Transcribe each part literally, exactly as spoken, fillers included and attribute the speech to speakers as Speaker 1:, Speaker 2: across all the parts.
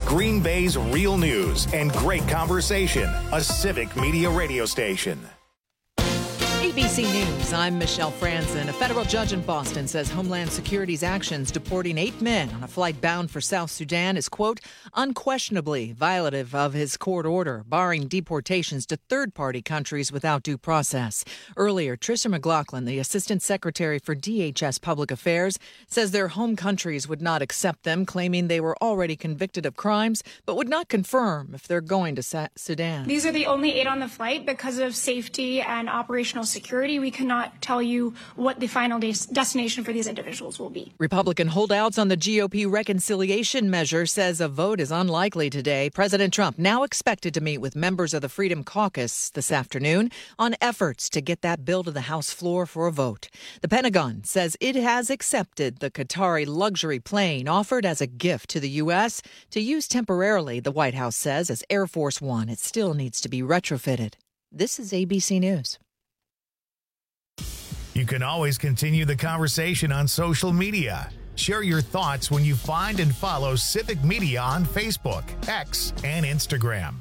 Speaker 1: Green Bay's real news and great conversation. A Civic Media radio station.
Speaker 2: A B C News, I'm Michelle Franzen. A federal judge in Boston says Homeland Security's actions deporting eight men on a flight bound for South Sudan is, quote, unquestionably violative of his court order, barring deportations to third-party countries without due process. Earlier, Tricia McLaughlin, the Assistant Secretary for D H S Public Affairs, says their home countries would not accept them, claiming they were already convicted of crimes, but would not confirm if they're going to Sa- Sudan.
Speaker 3: These are the only eight on the flight. Because of safety and operational security, we cannot tell you what the final des- destination for these individuals will be.
Speaker 2: Republican holdouts on the G O P reconciliation measure says a vote is unlikely today. President Trump now expected to meet with members of the Freedom Caucus this afternoon on efforts to get that bill to the House floor for a vote. The Pentagon says it has accepted the Qatari luxury plane offered as a gift to the U S to use temporarily, the White House says, as Air Force One. It still needs to be retrofitted. This is A B C News.
Speaker 1: You can always continue the conversation on social media. Share your thoughts when you find and follow Civic Media on Facebook, X, and Instagram.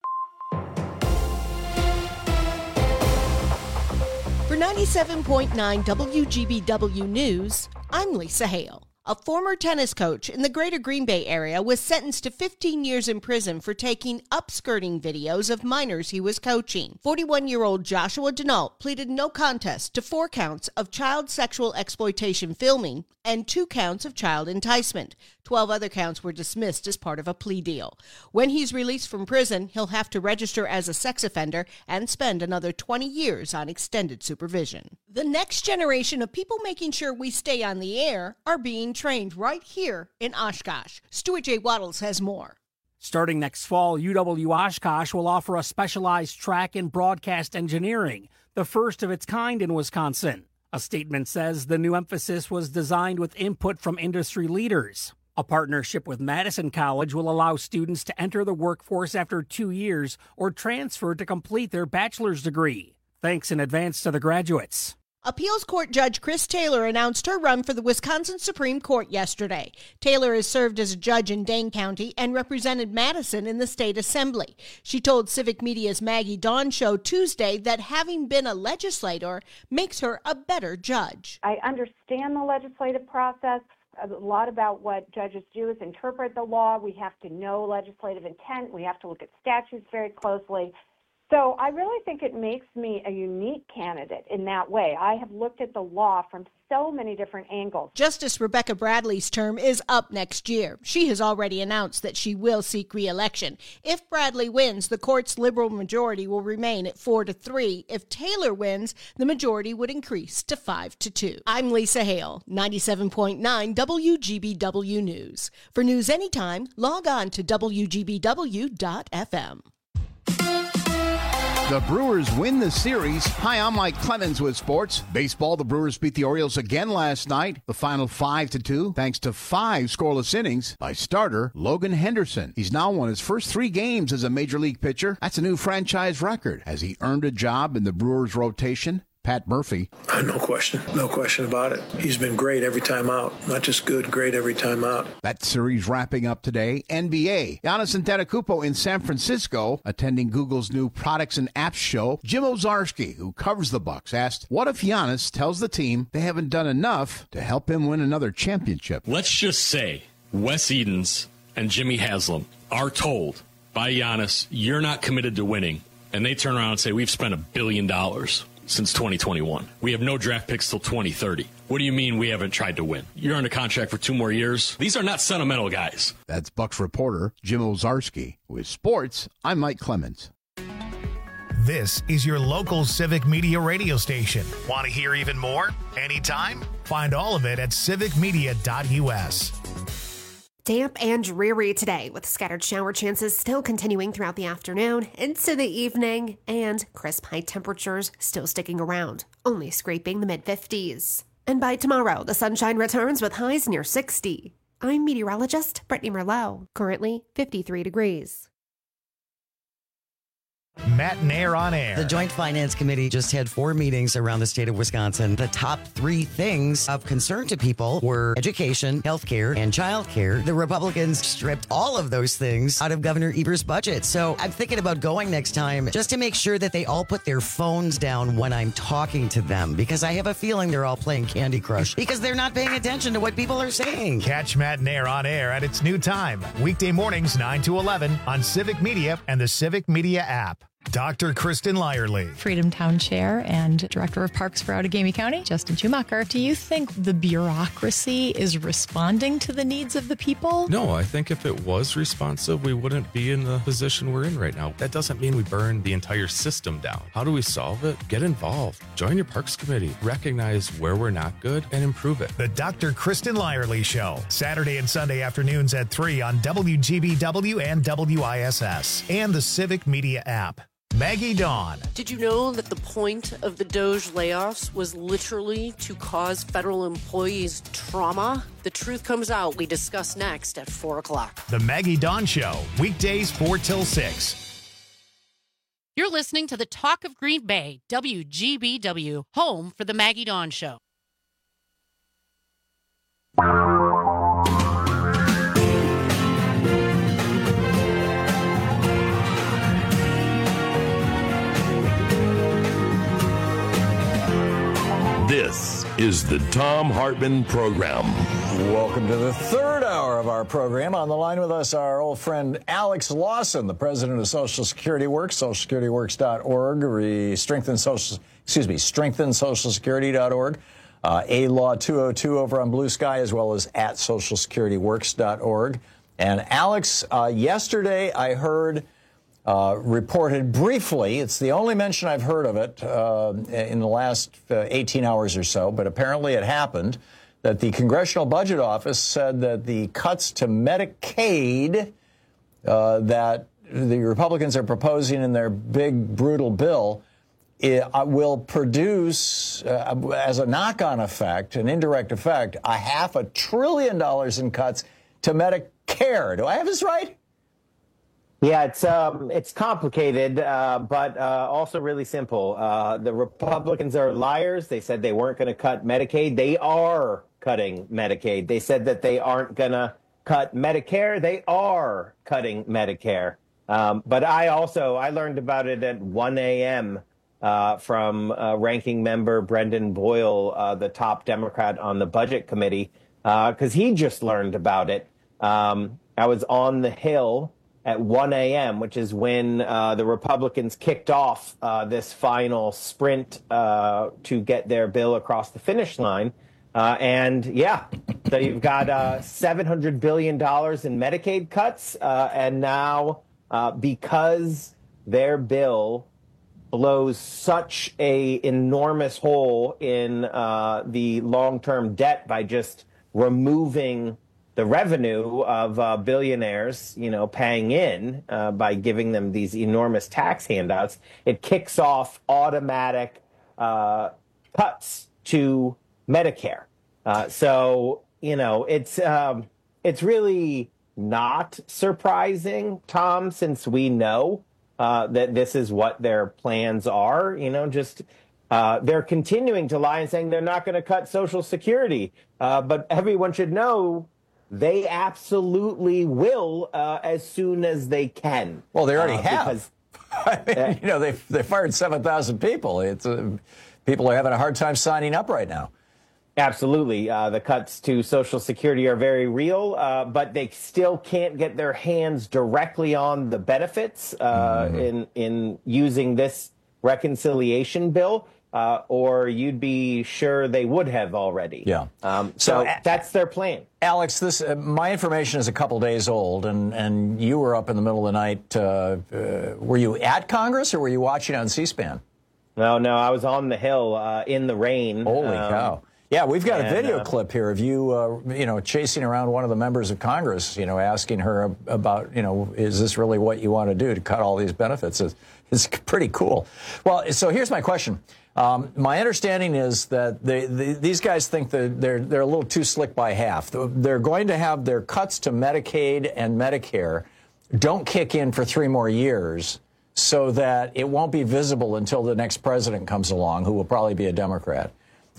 Speaker 4: For ninety-seven point nine W G B W News, I'm Lisa Hale. A former tennis coach in the greater Green Bay area was sentenced to fifteen years in prison for taking upskirting videos of minors he was coaching. forty-one-year-old Joshua Denault pleaded no contest to four counts of child sexual exploitation filming and two counts of child enticement. Twelve other counts were dismissed as part of a plea deal. When he's released from prison, he'll have to register as a sex offender and spend another twenty years on extended supervision. The next generation of people making sure we stay on the air are being trained right here in Oshkosh. Stuart J. Waddles has more.
Speaker 5: Starting next fall, U W Oshkosh will offer a specialized track in broadcast engineering, the first of its kind in Wisconsin. A statement says the new emphasis was designed with input from industry leaders. A partnership with Madison College will allow students to enter the workforce after two years or transfer to complete their bachelor's degree. Thanks in advance to the graduates.
Speaker 4: Appeals Court Judge Chris Taylor announced her run for the Wisconsin Supreme Court yesterday. Taylor has served as a judge in Dane County and represented Madison in the state assembly. She told Civic Media's Maggie Dawn Show Tuesday that having been a legislator makes her a better judge.
Speaker 6: I understand the legislative process. A lot about what judges do is interpret the law. We have to know legislative intent. We have to look at statutes very closely. So I really think it makes me a unique candidate in that way. I have looked at the law from so many different angles.
Speaker 4: Justice Rebecca Bradley's term is up next year. She has already announced that she will seek re-election. If Bradley wins, the court's liberal majority will remain at four to three. If Taylor wins, the majority would increase to five to two. I'm Lisa Hale, ninety-seven point nine W G B W News. For news anytime, log on to W G B W dot F M.
Speaker 7: The Brewers win the series. Hi, I'm Mike Clemens with sports. Baseball, the Brewers beat the Orioles again last night. The final five to two, thanks to five scoreless innings by starter Logan Henderson. He's now won his first three games as a major league pitcher. That's a new franchise record as he earned a job in the Brewers rotation. Pat Murphy.
Speaker 8: Uh, no question. No question about it. He's been great every time out. Not just good, great every time out.
Speaker 7: That series wrapping up today. N B A. Giannis Antetokounmpo in San Francisco, attending Google's new Products and Apps show. Jim Ozarski, who covers the Bucks, asked, what if Giannis tells the team they haven't done enough to help him win another championship?
Speaker 9: Let's just say Wes Edens and Jimmy Haslam are told by Giannis, you're not committed to winning. And they turn around and say, we've spent a billion dollars since twenty twenty-one. We have no draft picks till twenty thirty. What do you mean we haven't tried to win? You're under contract for two more years. These are not sentimental guys.
Speaker 7: That's Bucks reporter Jim Ozarski. With sports, I'm Mike Clemens.
Speaker 1: This is your local Civic Media radio station. Want to hear even more? Anytime? Find all of it at civic media dot U S.
Speaker 10: Damp and dreary today, with scattered shower chances still continuing throughout the afternoon into the evening, and crisp high temperatures still sticking around, only scraping the mid-fifties. And by tomorrow, the sunshine returns with highs near sixty. I'm meteorologist Brittany Merlot, currently fifty-three degrees.
Speaker 1: Matt Nair on air.
Speaker 11: The Joint Finance Committee just had four meetings around the state of Wisconsin. The top three things of concern to people were education, healthcare, and childcare. The Republicans stripped all of those things out of Governor Evers' budget. So I'm thinking about going next time just to make sure that they all put their phones down when I'm talking to them, because I have a feeling they're all playing Candy Crush because they're not paying attention to what people are saying.
Speaker 1: Catch Matt Nair on air at its new time, weekday mornings nine to eleven on Civic Media and the Civic Media app. Doctor Kristen Lyerly.
Speaker 12: Freedom Town Chair and Director of Parks for Outagamie County, Justin Schumacher. Do you think the bureaucracy is responding to the needs of the people?
Speaker 13: No, I think if it was responsive, we wouldn't be in the position we're in right now. That doesn't mean we burn the entire system down. How do we solve it? Get involved. Join your Parks Committee. Recognize where we're not good and improve it.
Speaker 1: The Doctor Kristen Lyerly Show. Saturday and Sunday afternoons at three on W G B W and W I S S and the Civic Media app. Maggie Dawn.
Speaker 14: Did you know that the point of the DOGE layoffs was literally to cause federal employees trauma? The truth comes out. We discuss next at four o'clock.
Speaker 1: The Maggie Dawn Show, weekdays four till six.
Speaker 15: You're listening to the Talk of Green Bay, W G B W, home for the Maggie Dawn Show.
Speaker 16: This is the Thom Hartmann Program.
Speaker 17: Welcome to the third hour of our program. On the line with us, our old friend Alex Lawson, the president of Social Security Works, social security works dot org, re- strengthen social, excuse me, strengthen social security dot org, uh, A Law two oh two over on Blue Sky, as well as at social security works dot org. And Alex, uh, yesterday I heard Uh, reported briefly, it's the only mention I've heard of it uh, in the last uh, eighteen hours or so, but apparently it happened, that the Congressional Budget Office said that the cuts to Medicaid uh, that the Republicans are proposing in their big, brutal bill it, uh, will produce, uh, as a knock-on effect, an indirect effect, a half a trillion dollars in cuts to Medicare. Do I have this right?
Speaker 18: Yeah, it's um, it's complicated, uh, but uh, also really simple. Uh, the Republicans are liars. They said they weren't going to cut Medicaid. They are cutting Medicaid. They said that they aren't going to cut Medicare. They are cutting Medicare. Um, but I also, I learned about it at one a.m. Uh, from uh, ranking member Brendan Boyle, uh, the top Democrat on the Budget Committee, because uh, he just learned about it. Um, I was on the Hill at one a.m., which is when uh, the Republicans kicked off uh, this final sprint uh, to get their bill across the finish line. Uh, and, yeah, so you've got uh, seven hundred billion dollars in Medicaid cuts. Uh, and now, uh, because their bill blows such a enormous hole in uh, the long-term debt by just removing the revenue of uh, billionaires, you know, paying in uh, by giving them these enormous tax handouts, it kicks off automatic uh, cuts to Medicare. Uh, so, you know, it's um, it's really not surprising, Tom, since we know uh, that this is what their plans are. You know, just uh, they're continuing to lie and saying they're not going to cut Social Security. Uh, but everyone should know they absolutely will uh, as soon as they can.
Speaker 17: Well, they already
Speaker 18: uh,
Speaker 17: have.
Speaker 18: Because,
Speaker 17: I mean, you know, they they fired seven thousand people. It's uh, people are having a hard time signing up right now.
Speaker 18: Absolutely. Uh, the cuts to Social Security are very real, uh, but they still can't get their hands directly on the benefits uh, mm-hmm. in, in using this reconciliation bill. Uh, or you'd be sure they would have already.
Speaker 17: Yeah.
Speaker 18: Um, so, so that's their plan.
Speaker 17: Alex, this uh, my information is a couple days old, and, and you were up in the middle of the night. Uh, uh, were you at Congress, or were you watching on C-SPAN?
Speaker 18: No, no, I was on the Hill uh, in the rain.
Speaker 17: Holy
Speaker 18: um,
Speaker 17: cow. Yeah, we've got
Speaker 18: and,
Speaker 17: a video
Speaker 18: uh,
Speaker 17: clip here of you, uh, you know, chasing around one of the members of Congress, you know, asking her about, you know, is this really what you want to do to cut all these benefits? It's, it's pretty cool. Well, so here's my question. Um, my understanding is that they, they, these guys think that they're they're a little too slick by half. They're going to have their cuts to Medicaid and Medicare don't kick in for three more years. so that it won't be visible until the next president comes along, who will probably be a Democrat.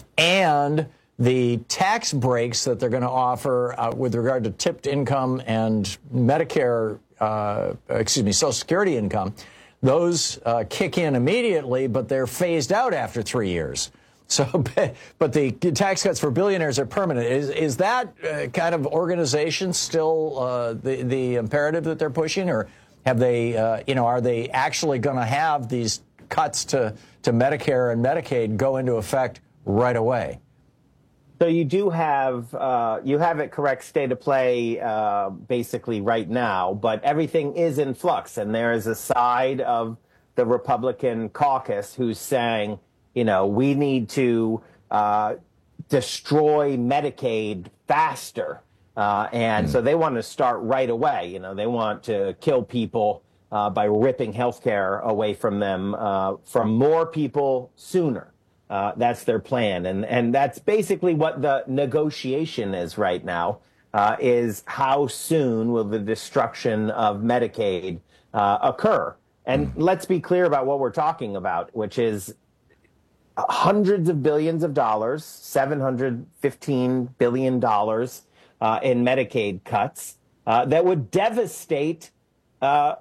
Speaker 17: And the tax breaks that they're going to offer uh, with regard to tipped income and Medicare, uh, excuse me, Social Security income, those uh, kick in immediately, but they're phased out after three years. So, but the tax cuts for billionaires are permanent. Is is that uh, kind of organization still uh, the the imperative that they're pushing, or have they, uh, you know, are they actually going to have these cuts to to Medicare and Medicaid go into effect right away?
Speaker 18: So you do have uh, you have it correct state of play uh, basically right now, but everything is in flux, and there is a side of the Republican caucus who's saying, you know, we need to uh, destroy Medicaid faster, uh, and mm. so they want to start right away. You know, they want to kill people uh, by ripping health care away from them, uh, from more people sooner. Uh, that's their plan. And, and that's basically what the negotiation is right now, uh, is how soon will the destruction of Medicaid uh, occur? And mm. let's be clear about what we're talking about, which is hundreds of billions of dollars, seven hundred fifteen billion dollars uh, in Medicaid cuts uh, that would devastate uh,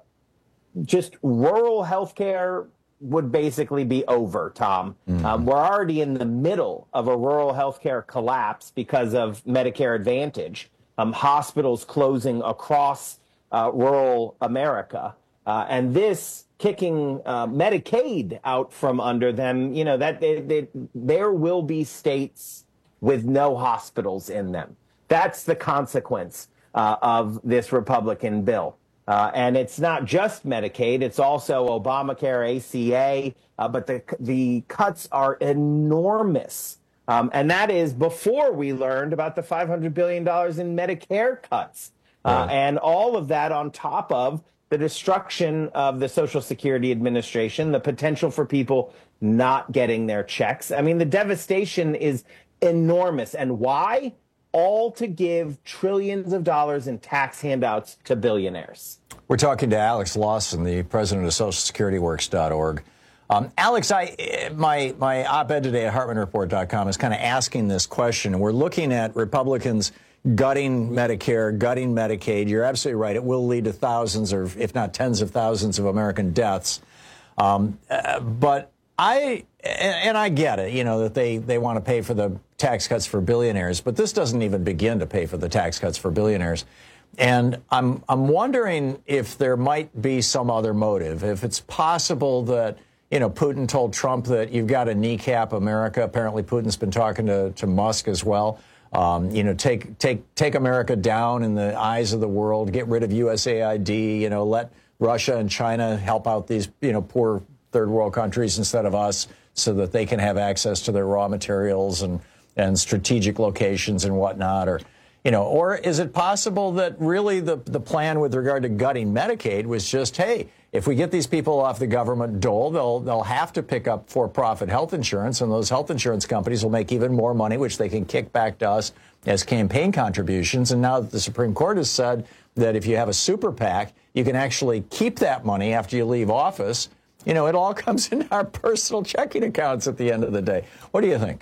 Speaker 18: just rural health care. Would basically be over, Tom. Mm-hmm. Um, we're already in the middle of a rural healthcare collapse because of Medicare Advantage. Um, hospitals closing across uh, rural America. Uh, and this kicking uh, Medicaid out from under them, you know, that they, they, there will be states with no hospitals in them. That's the consequence uh, of this Republican bill. Uh, and it's not just Medicaid, it's also Obamacare, A C A, uh, but the the cuts are enormous. Um, and that is before we learned about the five hundred billion dollars in Medicare cuts. Uh, right. And all of that on top of the destruction of the Social Security Administration, the potential for people not getting their checks. I mean, the devastation is enormous. And why? All to give trillions of dollars in tax handouts to billionaires.
Speaker 17: We're talking to Alex Lawson, the president of Social Security Works dot org. Um, Alex, I, my, my op-ed today at Hartman Report dot com is kind of asking this question. We're looking at Republicans gutting Medicare, gutting Medicaid. You're absolutely right. It will lead to thousands or if not tens of thousands of American deaths. Um, uh, but I, and, and I get it, you know, that they, they want to pay for the tax cuts for billionaires, but this doesn't even begin to pay for the tax cuts for billionaires. And I'm I'm wondering if there might be some other motive, if it's possible that, you know, Putin told Trump that you've got to kneecap America. Apparently Putin's been talking to, to Musk as well. Um, you know, take take take America down in the eyes of the world, get rid of U S A I D, you know, let Russia and China help out these, you know, poor third world countries instead of us so that they can have access to their raw materials and and strategic locations and whatnot, or, you know, or is it possible that really the the plan with regard to gutting Medicaid was just, hey, if we get these people off the government dole, they'll they'll have to pick up for-profit health insurance, and those health insurance companies will make even more money, which they can kick back to us as campaign contributions. And now that the Supreme Court has said that if you have a super PAC, you can actually keep that money after you leave office, you know, it all comes in our personal checking accounts at the end of the day. What do you think?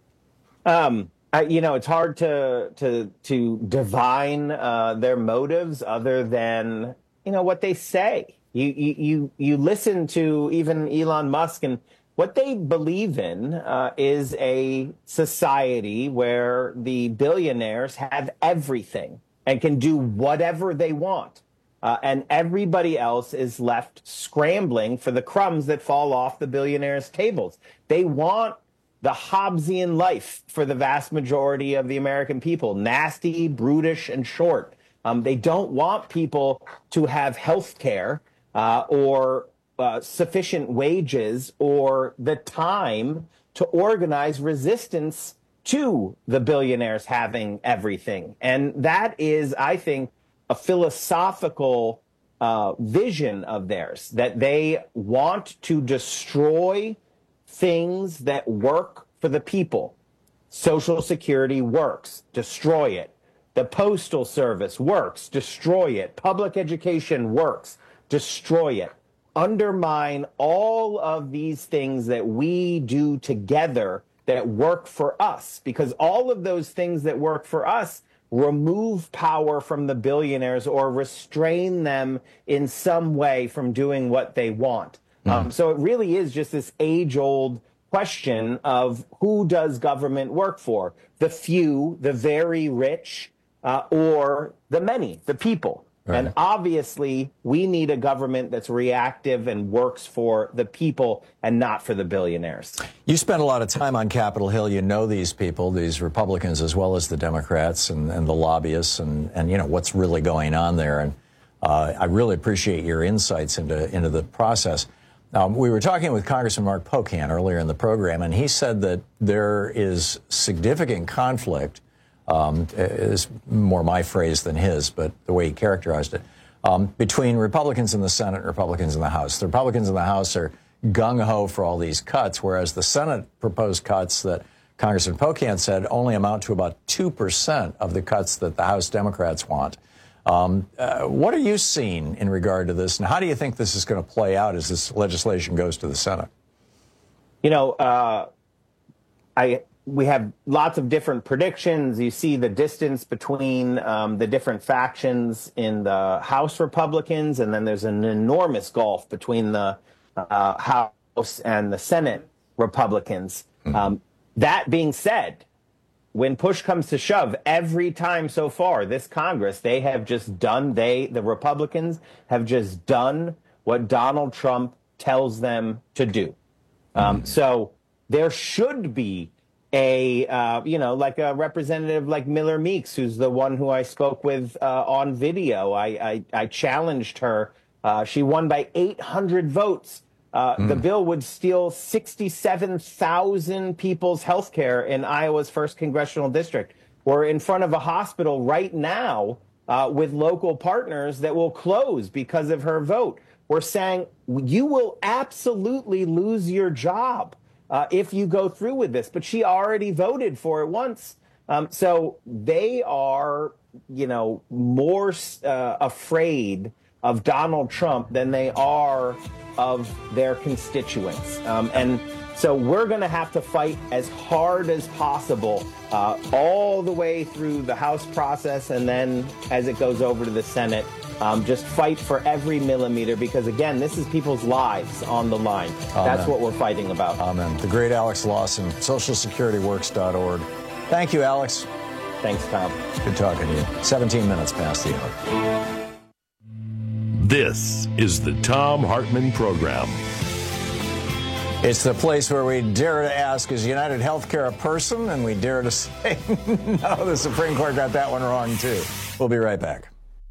Speaker 18: Um, I, you know, it's hard to to to divine uh, their motives other than, you know, what they say. You you you, you listen to even Elon Musk, and what they believe in uh, is a society where the billionaires have everything and can do whatever they want. Uh, and everybody else is left scrambling for the crumbs that fall off the billionaires' tables. They want the Hobbesian life for the vast majority of the American people, nasty, brutish, and short. Um, they don't want people to have health care uh, or uh, sufficient wages or the time to organize resistance to the billionaires having everything. And that is, I think, a philosophical uh, vision of theirs, that they want to destroy things that work for the people. Social Security works, destroy it. The Postal Service works, destroy it. Public education works, destroy it. undermine all of these things that we do together that work for us, because all of those things that work for us remove power from the billionaires or restrain them in some way from doing what they want. Mm. Um, so it really is just this age-old question of who does government work for? The few, the very rich, uh, or the many, the people. Right. And obviously, we need a government that's reactive and works for the people and not for the billionaires.
Speaker 17: You spent a lot of time on Capitol Hill. You know these people, these Republicans, as well as the Democrats and, and the lobbyists, and, and you know what's really going on there. And uh, I really appreciate your insights into, into the process. Um, we were talking with Congressman Mark Pocan earlier in the program, and he said that there is significant conflict. Um, is more my phrase than his, but the way he characterized it, um, between Republicans in the Senate and Republicans in the House. The Republicans in the House are gung-ho for all these cuts, whereas the Senate proposed cuts that Congressman Pocan said only amount to about two percent of the cuts that the House Democrats want. Um, uh, what are you seeing in regard to this, and how do you think this is going to play out as this legislation goes to the Senate?
Speaker 18: You know, uh, I... we have lots of different predictions. You see the distance between um, the different factions in the House Republicans, and then there's an enormous gulf between the uh, House and the Senate Republicans. Mm-hmm. Um, that being said, when push comes to shove, every time so far, this Congress, they have just done, they, the Republicans, have just done what Donald Trump tells them to do. Um, mm-hmm. So there should be a, uh, you know, like a representative like Miller Meeks, who's the one who I spoke with uh, on video. I, I, I challenged her. Uh, she won by eight hundred votes. Uh, mm. The bill would steal sixty-seven thousand people's health care in Iowa's first congressional district. We're in front of a hospital right now uh, with local partners that will close because of her vote. We're saying you will absolutely lose your job Uh, if you go through with this. But she already voted for it once. Um, so they are, you know, more uh, afraid of Donald Trump than they are of their constituents. Um, and so we're going to have to fight as hard as possible uh, all the way through the House process, and then as it goes over to the Senate, um, just fight for every millimeter, because, again, this is people's lives on the line. Amen. That's what we're fighting about.
Speaker 17: Amen. The great Alex Lawson, social security works dot org. Thank you, Alex.
Speaker 18: Thanks, Tom.
Speaker 17: Good talking to you. seventeen minutes past the hour.
Speaker 16: This is the Thom Hartmann Program.
Speaker 17: It's the place where we dare to ask, is United Healthcare a person? And we dare to say, no, the Supreme Court got that one wrong, too. We'll be right back.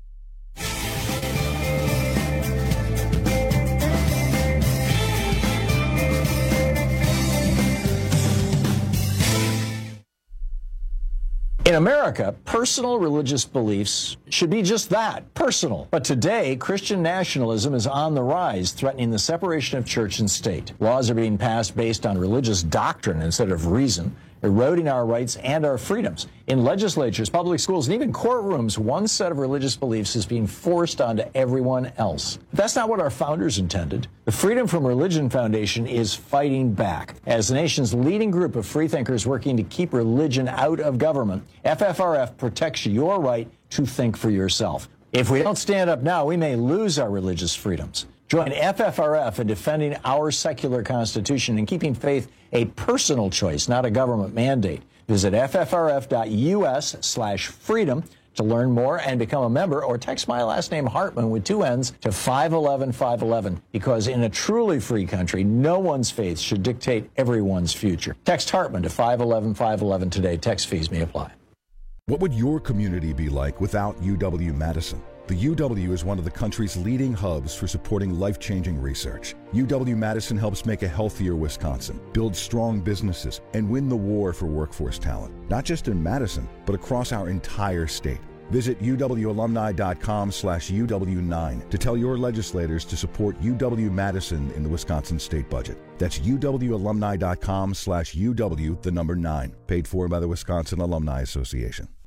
Speaker 17: In America, personal religious beliefs should be just that, personal. But today, Christian nationalism is on the rise, threatening the separation of church and state. Laws are being passed based on religious doctrine instead of reason, eroding our rights and our freedoms. In legislatures, public schools, and even courtrooms, one set of religious beliefs is being forced onto everyone else. But that's not what our founders intended. The Freedom from Religion Foundation is fighting back. As the nation's leading group of freethinkers working to keep religion out of government, F F R F protects your right to think for yourself. If we don't stand up now, we may lose our religious freedoms. Join F F R F in defending our secular constitution and keeping faith a personal choice, not a government mandate. Visit ffrf.us slash freedom to learn more and become a member, or text my last name Hartman with two N's to five eleven five eleven, because in a truly free country, no one's faith should dictate everyone's future. Text Hartman to five eleven five eleven today. Text fees may apply.
Speaker 19: What would your community be like without U W-Madison? The U W is one of the country's leading hubs for supporting life-changing research. U W-Madison helps make a healthier Wisconsin, build strong businesses, and win the war for workforce talent, not just in Madison, but across our entire state. Visit uwalumni.com slash UW9 to tell your legislators to support U W-Madison in the Wisconsin state budget. That's uwalumni.com slash UW, the number nine, paid for by the Wisconsin Alumni Association.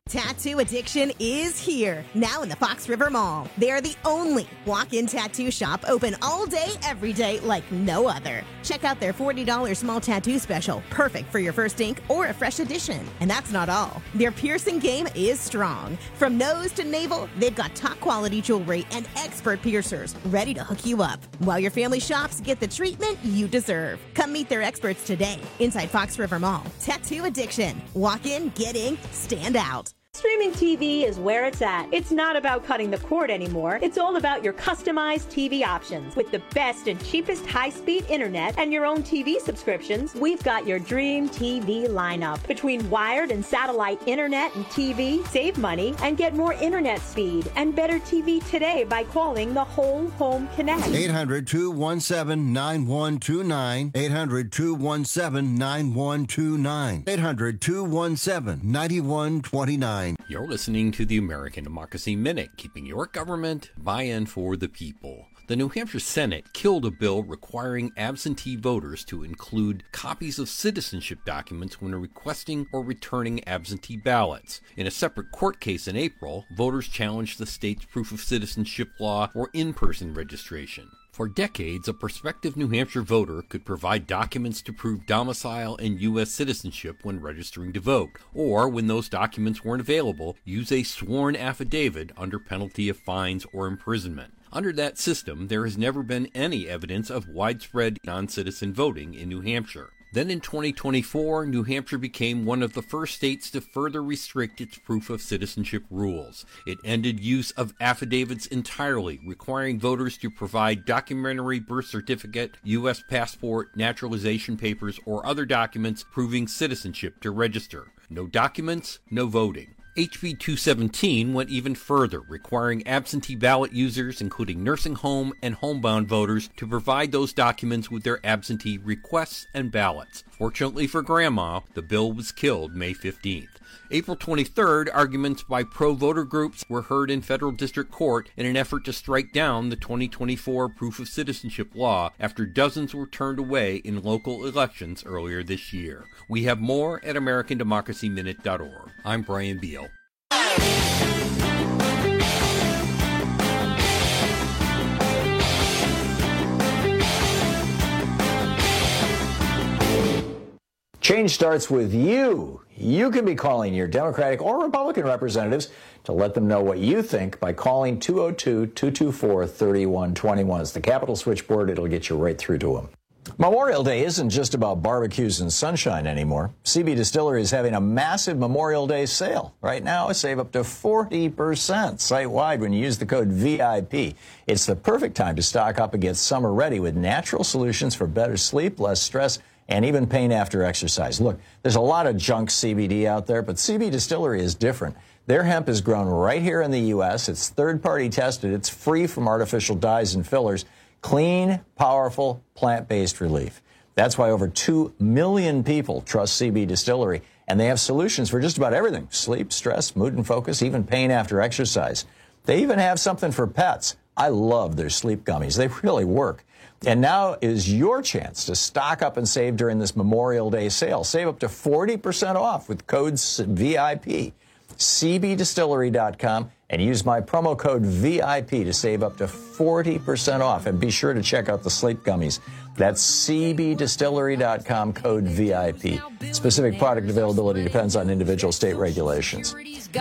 Speaker 20: Tattoo addiction is here, now in the Fox River Mall. They're the only walk-in tattoo shop open all day, every day, like no other. Check out their forty dollars small tattoo special, perfect for your first ink or a fresh addition. And that's not all. Their piercing game is strong. From nose to navel, they've got top-quality jewelry and expert piercers ready to hook you up. While your family shops, get the treatment you deserve. Come meet their experts today inside Fox River Mall. Tattoo addiction. Walk in, get inked, stand out.
Speaker 21: Streaming T V is where it's at. It's not about cutting the cord anymore. It's all about your customized T V options. With the best and cheapest high-speed internet and your own T V subscriptions, we've got your dream T V lineup. Between wired and satellite internet and T V, save money and get more internet speed and better T V today by calling the Whole Home Connect.
Speaker 22: eight hundred, two one seven, nine one two nine. eight hundred, two one seven, nine one two nine. eight hundred, two one seven, nine one two nine.
Speaker 23: You're listening to the American Democracy Minute, keeping your government by and for the people. The New Hampshire Senate killed a bill requiring absentee voters to include copies of citizenship documents when requesting or returning absentee ballots. In a separate court case in April, voters challenged the state's proof of citizenship law for in-person registration. For decades, a prospective New Hampshire voter could provide documents to prove domicile and U S citizenship when registering to vote, or when those documents weren't available, use a sworn affidavit under penalty of fines or imprisonment. Under that system, there has never been any evidence of widespread non-citizen voting in New Hampshire. Then in twenty twenty-four, New Hampshire became one of the first states to further restrict its proof of citizenship rules. It ended use of affidavits entirely, requiring voters to provide documentary birth certificate, U S passport, naturalization papers, or other documents proving citizenship to register. No documents, no voting. H B two seventeen went even further, requiring absentee ballot users, including nursing home and homebound voters, to provide those documents with their absentee requests and ballots. Fortunately for Grandma, the bill was killed May fifteenth. April twenty-third, arguments by pro-voter groups were heard in federal district court in an effort to strike down the twenty twenty-four proof of citizenship law after dozens were turned away in local elections earlier this year. We have more at American Democracy Minute dot org. I'm Brian Beal.
Speaker 17: Change starts with you. You can be calling your Democratic or Republican representatives to let them know what you think by calling two oh two, two two four, three one two one. It's the Capitol switchboard. It'll get you right through to them. Memorial Day isn't just about barbecues and sunshine anymore. C B Distillery is having a massive Memorial Day sale. Right now, save up to forty percent site-wide when you use the code V I P. It's the perfect time to stock up and get summer ready with natural solutions for better sleep, less stress, and even pain after exercise. Look, there's a lot of junk C B D out there, but C B Distillery is different. Their hemp is grown right here in the U S. It's third-party tested. It's free from artificial dyes and fillers. Clean, powerful, plant-based relief. That's why over two million people trust C B Distillery, and they have solutions for just about everything. Sleep, stress, mood and focus, even pain after exercise. They even have something for pets. I love their sleep gummies. They really work. And now is your chance to stock up and save during this Memorial Day sale. Save up to forty percent off with code V I P. C B distillery dot com and use my promo code V I P to save up to forty percent off. And be sure to check out the sleep gummies. That's C B distillery dot com, code V I P. Specific product availability depends on individual state regulations.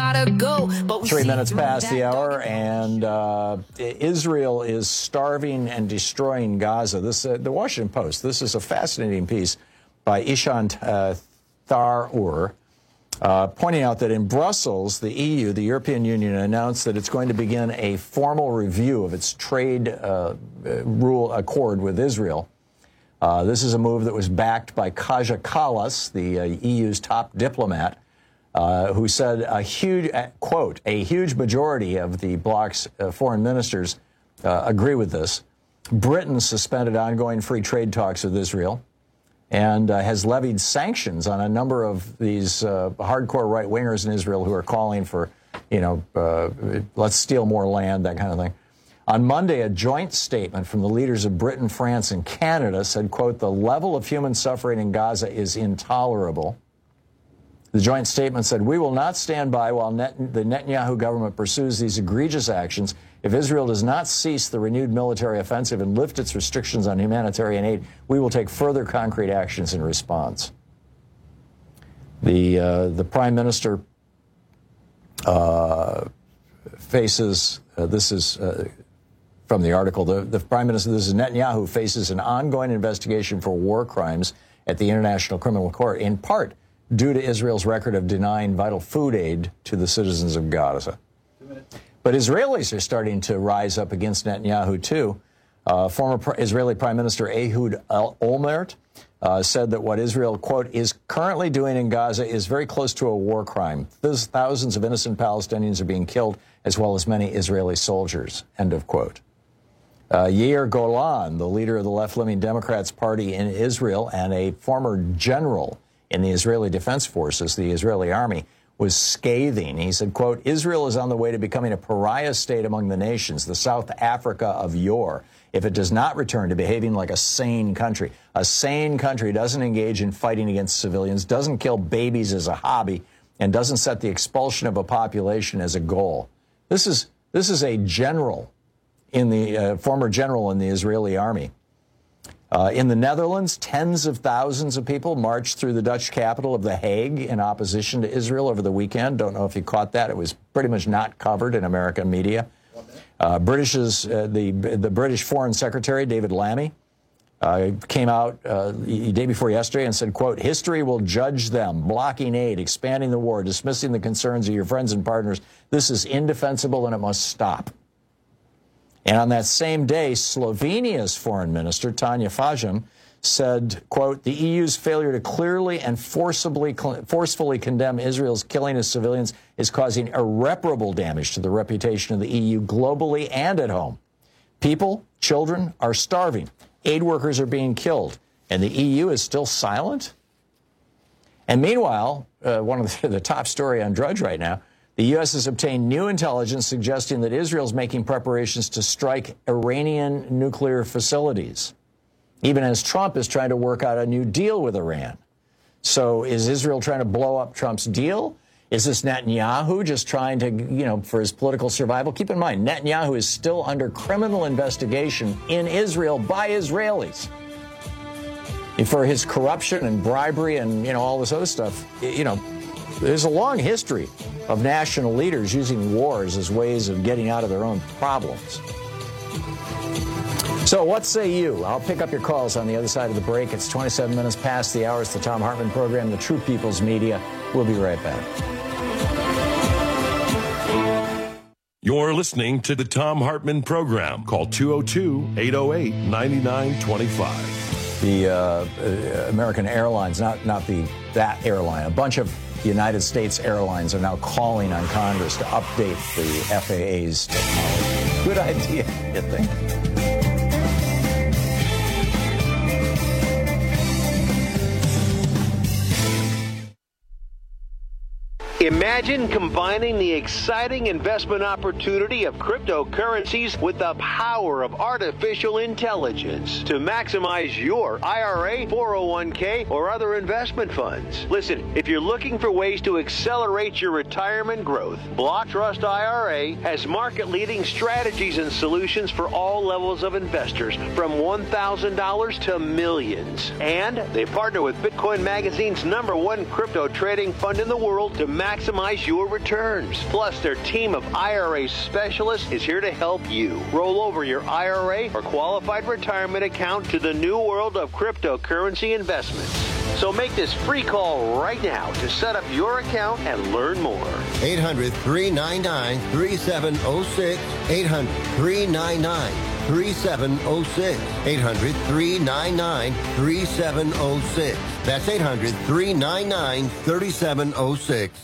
Speaker 17: Three minutes past the hour, and uh, Israel is starving and destroying Gaza. This, uh, the Washington Post. This is a fascinating piece by Ishan uh, Tharoor. Uh, pointing out that in Brussels, the E U, the European Union, announced that it's going to begin a formal review of its trade uh, rule accord with Israel. Uh, this is a move that was backed by Kaja Kallas, the uh, E U's top diplomat, uh, who said a huge, uh, quote, a huge majority of the bloc's uh, foreign ministers uh, agree with this. Britain suspended ongoing free trade talks with Israel and uh, has levied sanctions on a number of these uh, hardcore right-wingers in Israel who are calling for, you know, uh, let's steal more land, that kind of thing. On Monday, a joint statement from the leaders of Britain, France, and Canada said, quote, the level of human suffering in Gaza is intolerable. The joint statement said, "We will not stand by while Net- the Netanyahu government pursues these egregious actions. If Israel does not cease the renewed military offensive and lift its restrictions on humanitarian aid, we will take further concrete actions in response." The, uh, the Prime Minister uh, faces, uh, this is uh, from the article, the, the Prime Minister, this is Netanyahu, faces an ongoing investigation for war crimes at the International Criminal Court, in part due to Israel's record of denying vital food aid to the citizens of Gaza. But Israelis are starting to rise up against Netanyahu, too. Uh, former Israeli Prime Minister Ehud Olmert uh, said that what Israel, quote, is currently doing in Gaza is very close to a war crime. Those thousands of innocent Palestinians are being killed, as well as many Israeli soldiers, end of quote. Uh, Yair Golan, the leader of the left-leaning Democrats Party in Israel and a former general in the Israeli Defense Forces, the Israeli Army, was scathing. He said, quote, "Israel is on the way to becoming a pariah state among the nations, the South Africa of yore, if it does not return to behaving like a sane country. A sane country doesn't engage in fighting against civilians, doesn't kill babies as a hobby, and doesn't set the expulsion of a population as a goal." This is, this is a general in the, uh, former general in the Israeli Army. Uh, in the Netherlands, tens of thousands of people marched through the Dutch capital of The Hague in opposition to Israel over the weekend. Don't know if you caught that. It was pretty much not covered in American media. Uh, British's, uh, the, the British Foreign Secretary, David Lammy, uh, came out uh, the day before yesterday and said, quote, "History will judge them, blocking aid, expanding the war, dismissing the concerns of your friends and partners. This is indefensible and it must stop." And on that same day, Slovenia's foreign minister, Tanja Fajon, said, quote, "The E U's failure to clearly and forcibly, forcefully condemn Israel's killing of civilians is causing irreparable damage to the reputation of the E U globally and at home. People, children, are starving. Aid workers are being killed. And the E U is still silent?" And meanwhile, uh, one of the, the top story on Drudge right now, the U S has obtained new intelligence suggesting that Israel's making preparations to strike Iranian nuclear facilities, even as Trump is trying to work out a new deal with Iran. So is Israel trying to blow up Trump's deal? Is this Netanyahu just trying to, you know, for his political survival? Keep in mind, Netanyahu is still under criminal investigation in Israel by Israelis for his corruption and bribery and, you know, all this other stuff. You know, there's a long history of national leaders using wars as ways of getting out of their own problems. So what say you? I'll pick up your calls on the other side of the break. It's twenty-seven minutes past the hour. It's the Thom Hartmann Program, the True People's Media. We'll be right back.
Speaker 16: You're listening to the Thom Hartmann Program. Call two oh two, eight oh eight, nine nine two five.
Speaker 17: The uh, uh, American Airlines, not not the that airline, a bunch of United States airlines are now calling on Congress to update the F A A's technology. Good idea, you think?
Speaker 2: Imagine combining the exciting investment opportunity of cryptocurrencies with the power of artificial intelligence to maximize your I R A, four oh one k, or other investment funds. Listen, if you're looking for ways to accelerate your retirement growth, Block Trust I R A has market-leading strategies and solutions for all levels of investors, from one thousand dollars to millions. And they partner with Bitcoin Magazine's number one crypto trading fund in the world to maximize your returns. Plus, their team of I R A specialists is here to help you roll over your I R A or qualified retirement account to the new world of cryptocurrency investments. So make this free call right now to set up your account and learn more.
Speaker 22: eight hundred, three nine nine, three seven zero six. eight hundred, three nine nine, three seven zero six. eight hundred, three nine nine, three seven zero six. That's eight hundred, three nine nine, three seven zero six.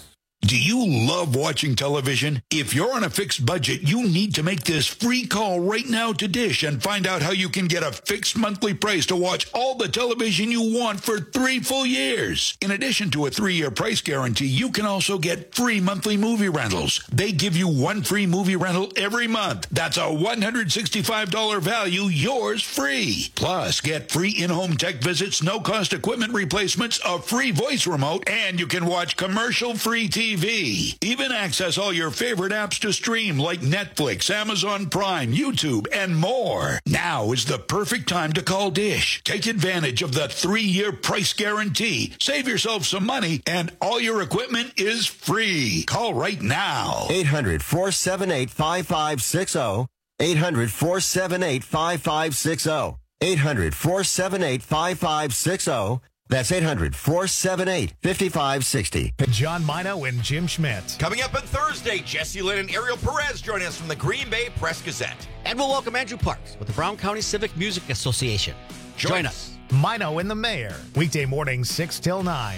Speaker 3: Do you love watching television? If you're on a fixed budget, you need to make this free call right now to Dish and find out how you can get a fixed monthly price to watch all the television you want for three full years. In addition to a three-year price guarantee, you can also get free monthly movie rentals. They give you one free movie rental every month. That's a one hundred sixty-five dollars value, yours free. Plus, get free in-home tech visits, no-cost equipment replacements, a free voice remote, and you can watch commercial-free T V. T V. Even access all your favorite apps to stream like Netflix, Amazon Prime, YouTube, and more. Now is the perfect time to call Dish. Take advantage of the three-year price guarantee. Save yourself some money, and all your equipment is free. Call right now.
Speaker 22: eight hundred, four seven eight, five five six zero. eight hundred, four seven eight, five five six zero. eight hundred, four seven eight, five five six zero. That's eight hundred, four seven eight, five five six zero.
Speaker 1: John Mino and Jim Schmidt.
Speaker 5: Coming up on Thursday, Jesse Lynn and Ariel Perez join us from the Green Bay Press-Gazette.
Speaker 6: And we'll welcome Andrew Parks with the Brown County Civic Music Association. Join, Join us.
Speaker 1: Mino and the Mayor. Weekday mornings six till nine.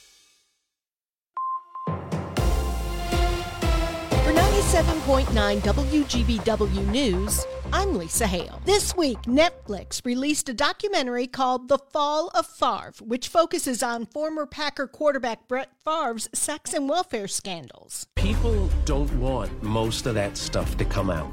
Speaker 4: For ninety-seven point nine W G B W News, I'm Lisa Hale. This week, Netflix released a documentary called The Fall of Favre, which focuses on former Packer quarterback Brett Favre's sex and welfare scandals.
Speaker 24: People don't want most of that stuff to come out.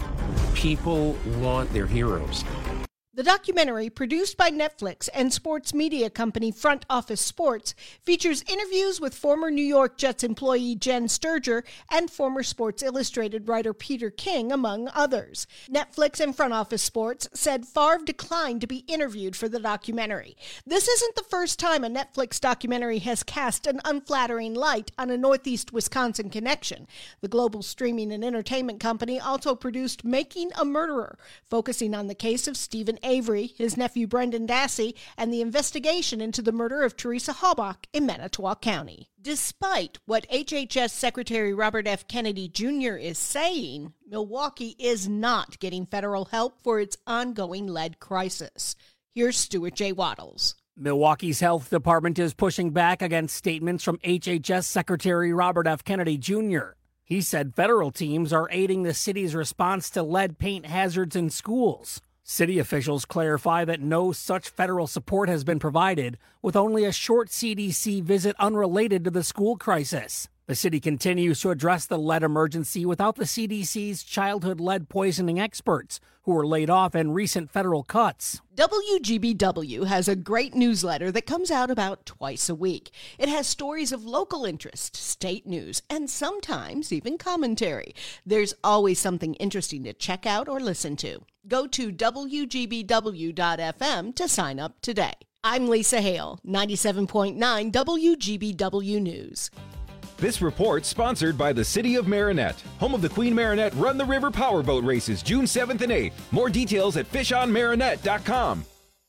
Speaker 24: People want their heroes.
Speaker 4: The documentary, produced by Netflix and sports media company Front Office Sports, features interviews with former New York Jets employee Jen Sturger and former Sports Illustrated writer Peter King, among others. Netflix and Front Office Sports said Favre declined to be interviewed for the documentary. This isn't the first time a Netflix documentary has cast an unflattering light on a Northeast Wisconsin connection. The global streaming and entertainment company also produced Making a Murderer, focusing on the case of Stephen Avery, his nephew Brendan Dassey, and the investigation into the murder of Teresa Halbach in Manitowoc County. Despite what H H S Secretary Robert F. Kennedy Junior is saying, Milwaukee is not getting federal help for its ongoing lead crisis. Here's Stuart J. Waddles.
Speaker 25: Milwaukee's health department is pushing back against statements from H H S Secretary Robert F. Kennedy Junior He said federal teams are aiding the city's response to lead paint hazards in schools. City officials clarify that no such federal support has been provided, with only a short C D C visit unrelated to the school crisis. The city continues to address the lead emergency without the C D C's childhood lead poisoning experts, who were laid off in recent federal cuts.
Speaker 4: W G B W has a great newsletter that comes out about twice a week. It has stories of local interest, state news, and sometimes even commentary. There's always something interesting to check out or listen to. Go to W G B W dot F M to sign up today. I'm Lisa Hale, ninety-seven point nine W G B W News.
Speaker 26: This report sponsored by the City of Marinette, home of the Queen Marinette Run the River Powerboat Races, June seventh and eighth. More details at fish on marinette dot com.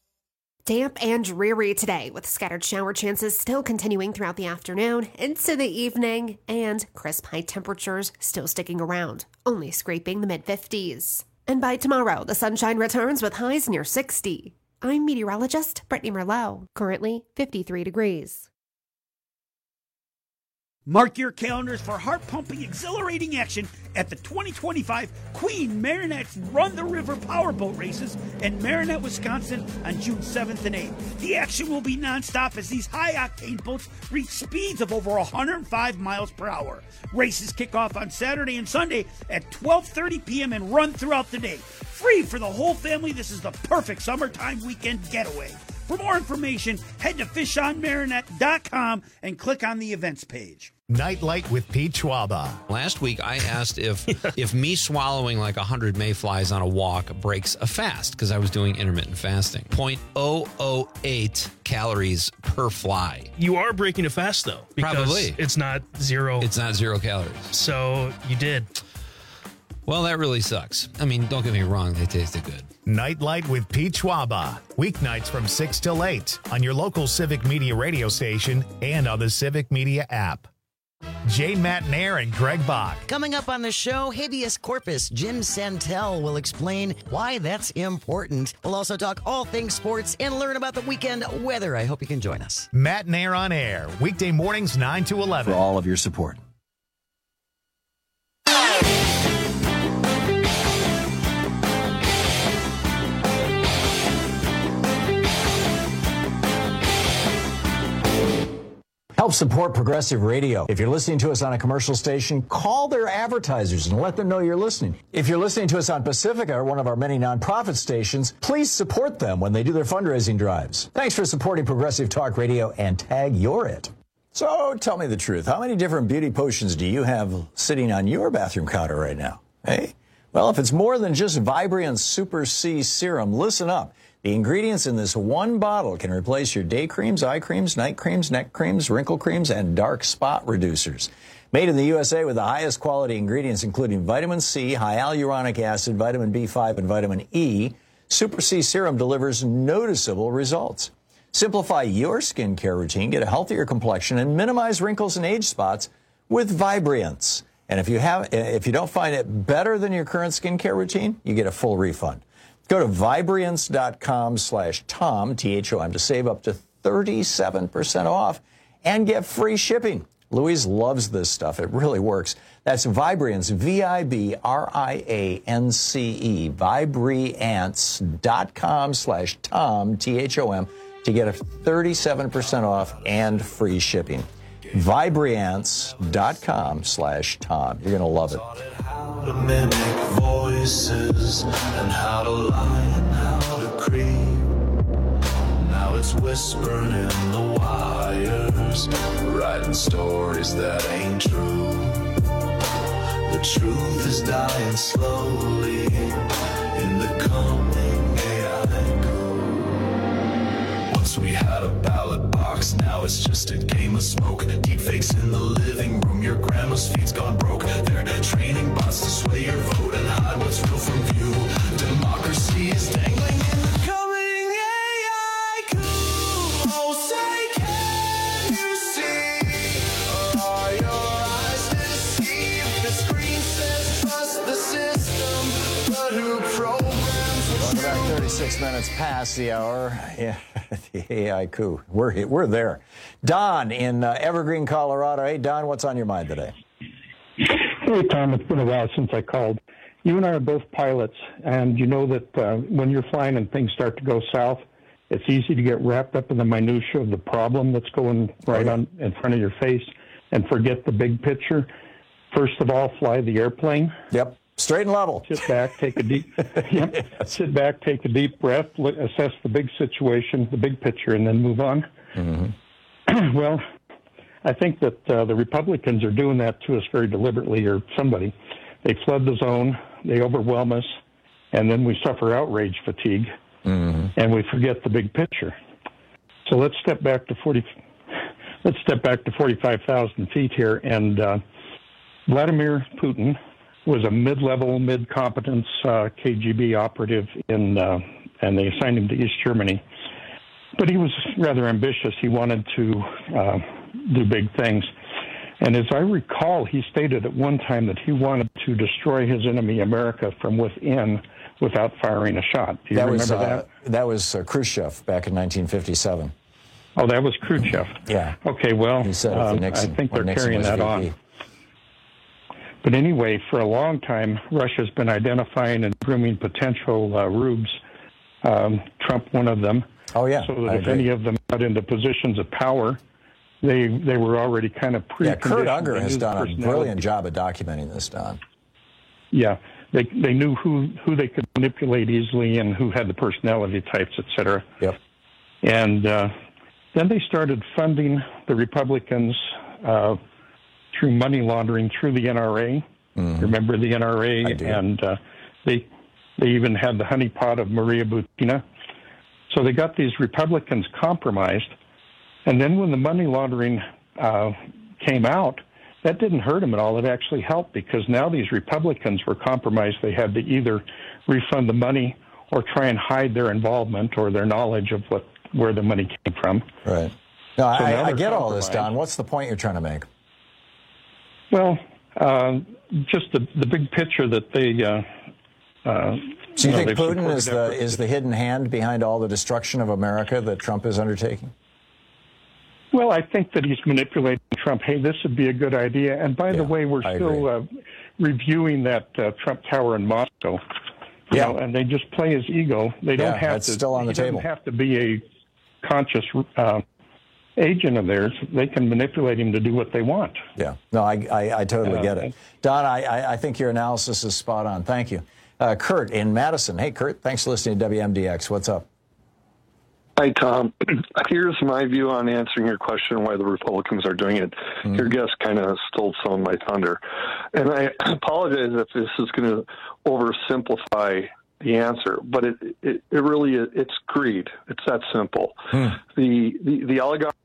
Speaker 10: Damp and dreary today, with scattered shower chances still continuing throughout the afternoon into the evening, and crisp high temperatures still sticking around, only scraping the mid fifties. And by tomorrow, the sunshine returns with highs near sixty. I'm meteorologist Brittany Merlot, currently fifty-three degrees.
Speaker 27: Mark your calendars for heart-pumping, exhilarating action at the twenty twenty-five Queen Marinette's Run the River Powerboat Races in Marinette, Wisconsin on June seventh and eighth. The action will be nonstop as these high-octane boats reach speeds of over one hundred five miles per hour. Races kick off on Saturday and Sunday at twelve thirty p.m. and run throughout the day. Free for the whole family, this is the perfect summertime weekend getaway. For more information, head to fish on marinette dot com and click on the events page.
Speaker 1: Nightlight with Pete Schwaba.
Speaker 28: Last week, I asked if if me swallowing like one hundred mayflies on a walk breaks a fast, because I was doing intermittent fasting. zero point zero zero eight calories per fly.
Speaker 29: You are breaking a fast, though. Because
Speaker 28: Probably.
Speaker 29: It's not zero.
Speaker 28: It's not zero calories.
Speaker 29: So you did.
Speaker 28: Well, that really sucks. I mean, don't get me wrong. They tasted good.
Speaker 1: Nightlight with Pete Schwaba. Weeknights from six till eight on your local Civic Media radio station and on the Civic Media app. Jay Matnair and Greg Bach.
Speaker 11: Coming up on the show, habeas corpus. Jim Santel will explain why that's important. We'll also talk all things sports and learn about the weekend weather. I hope you can join us.
Speaker 1: Matnair on air, weekday mornings nine to eleven.
Speaker 30: For all of your support.
Speaker 17: Help support Progressive Radio. If you're listening to us on a commercial station, call their advertisers and let them know you're listening. If you're listening to us on Pacifica, or one of our many nonprofit stations, please support them when they do their fundraising drives. Thanks for supporting Progressive Talk Radio, and tag you're it. So tell me the truth. How many different beauty potions do you have sitting on your bathroom counter right now? Hey? Well, if it's more than just Vibrant Super C Serum, listen up. The ingredients in this one bottle can replace your day creams, eye creams, night creams, neck creams, wrinkle creams, and dark spot reducers. Made in the U S A with the highest quality ingredients, including vitamin C, hyaluronic acid, vitamin B five, and vitamin E, Super C Serum delivers noticeable results. Simplify your skincare routine, get a healthier complexion, and minimize wrinkles and age spots with Vibrance. And if you have, if you don't find it better than your current skincare routine, you get a full refund. Go to Vibrance.com slash Tom, T H O M, to save up to thirty-seven percent off and get free shipping. Louise loves this stuff. It really works. That's Vibrance, V I B R I A N C E, Vibrance.com slash Tom, T H O M, to get a thirty-seven percent off and free shipping. Vibrance.com slash Tom. You're going to love it.
Speaker 7: How to mimic voices and how to lie and how to creep. Now it's whispering in the wires, writing stories that ain't true. The truth is dying slowly in the coming A I coup. Once we had a ballot box, now it's just a game of smoke. Deep fakes in the living room, your grandma's feet's gone broke. They're training bots to sway your vote and hide what's real from view. Democracy is dangling in the coming A I coup. Oh, say, can you see? Are your eyes deceived? The screen says trust the system, but who programs the
Speaker 17: Welcome back, thirty-six minutes past the hour. Yeah, the A I coup. We're, we're there. Don in uh, Evergreen, Colorado. Hey, Don, what's on your mind today?
Speaker 8: Hey, Tom, it's been a while since I called. You and I are both pilots, and you know that uh, when you're flying and things start to go south, it's easy to get wrapped up in the minutia of the problem that's going right on in front of your face and forget the big picture. First of all, fly the airplane.
Speaker 17: Yep. Straight and level.
Speaker 8: Sit back, take a deep yep, sit back, take a deep breath, look, assess the big situation, the big picture, and then move on. Mm-hmm. Well, I think that uh, the Republicans are doing that to us very deliberately, or somebody. They flood the zone, they overwhelm us, and then we suffer outrage fatigue, mm-hmm. and we forget the big picture. So let's step back to forty. Let's step back to forty-five thousand feet here, and uh, Vladimir Putin was a mid-level, mid-competence uh, K G B operative in, uh, and they assigned him to East Germany. But he was rather ambitious. He wanted to uh, do big things. And as I recall, he stated at one time that he wanted to destroy his enemy, America, from within without firing a shot. Do you
Speaker 17: that
Speaker 8: remember
Speaker 17: was, uh,
Speaker 8: that?
Speaker 17: That was uh, Khrushchev back in nineteen fifty-seven.
Speaker 8: Oh, that was Khrushchev.
Speaker 17: Yeah.
Speaker 8: Okay, well,
Speaker 17: he said
Speaker 8: um,
Speaker 17: Nixon,
Speaker 8: I think they're
Speaker 17: Nixon
Speaker 8: carrying that
Speaker 17: V P.
Speaker 8: on. But anyway, for a long time, Russia's been identifying and grooming potential uh, rubes, um, Trump one of them.
Speaker 17: Oh, yeah.
Speaker 8: So that
Speaker 17: I
Speaker 8: if
Speaker 17: agree.
Speaker 8: any of them got into positions of power, they they were already kind of pre.
Speaker 17: Yeah, Kurt Unger has done a brilliant job of documenting this, Don.
Speaker 8: Yeah, they they knew who, who they could manipulate easily and who had the personality types, et cetera.
Speaker 17: Yep.
Speaker 8: And uh, then they started funding the Republicans uh, through money laundering through the N R A. Mm-hmm. Remember the N R A?
Speaker 17: I do.
Speaker 8: And uh, they they even had the honeypot of Maria Butina. So they got these Republicans compromised. And then when the money laundering uh, came out, that didn't hurt them at all. It actually helped, because now these Republicans were compromised. They had to either refund the money or try and hide their involvement or their knowledge of what where the money came from.
Speaker 17: Right. No,
Speaker 8: So
Speaker 17: I,
Speaker 8: now
Speaker 17: I
Speaker 8: they're
Speaker 17: get all this,
Speaker 8: compromised.
Speaker 17: Don. What's the point you're trying to make?
Speaker 8: Well, uh, just the the big picture that they. Uh, uh,
Speaker 17: So you
Speaker 8: know,
Speaker 17: think
Speaker 8: they've
Speaker 17: Putin
Speaker 8: supported
Speaker 17: is the
Speaker 8: efforts
Speaker 17: is the hidden hand behind all the destruction of America that Trump is undertaking?
Speaker 8: Well, I think that he's manipulating Trump. Hey, this would be a good idea. And by the way, we're
Speaker 17: I
Speaker 8: still uh, reviewing that uh, Trump Tower in Moscow. You
Speaker 17: Yeah.
Speaker 8: know, and they just play his ego. They don't
Speaker 17: Yeah,
Speaker 8: have
Speaker 17: that's
Speaker 8: to.
Speaker 17: still on the
Speaker 8: he doesn't
Speaker 17: table.
Speaker 8: have to be a conscious uh, agent of theirs, they can manipulate him to do what they want.
Speaker 17: Yeah, no, I I, I totally
Speaker 8: Uh,
Speaker 17: get it. Don, I, I I think your analysis is spot on. Thank you. Uh, Kurt in Madison. Hey, Kurt, thanks for listening to W M D X. What's up?
Speaker 9: Hi, Tom. Here's my view on answering your question why the Republicans are doing it. Mm-hmm. Your guest kind of stole some of my thunder. And I apologize if this is going to oversimplify the answer, but it, it, it really is, it's greed. It's that simple. Hmm. The, the, the oligarchs,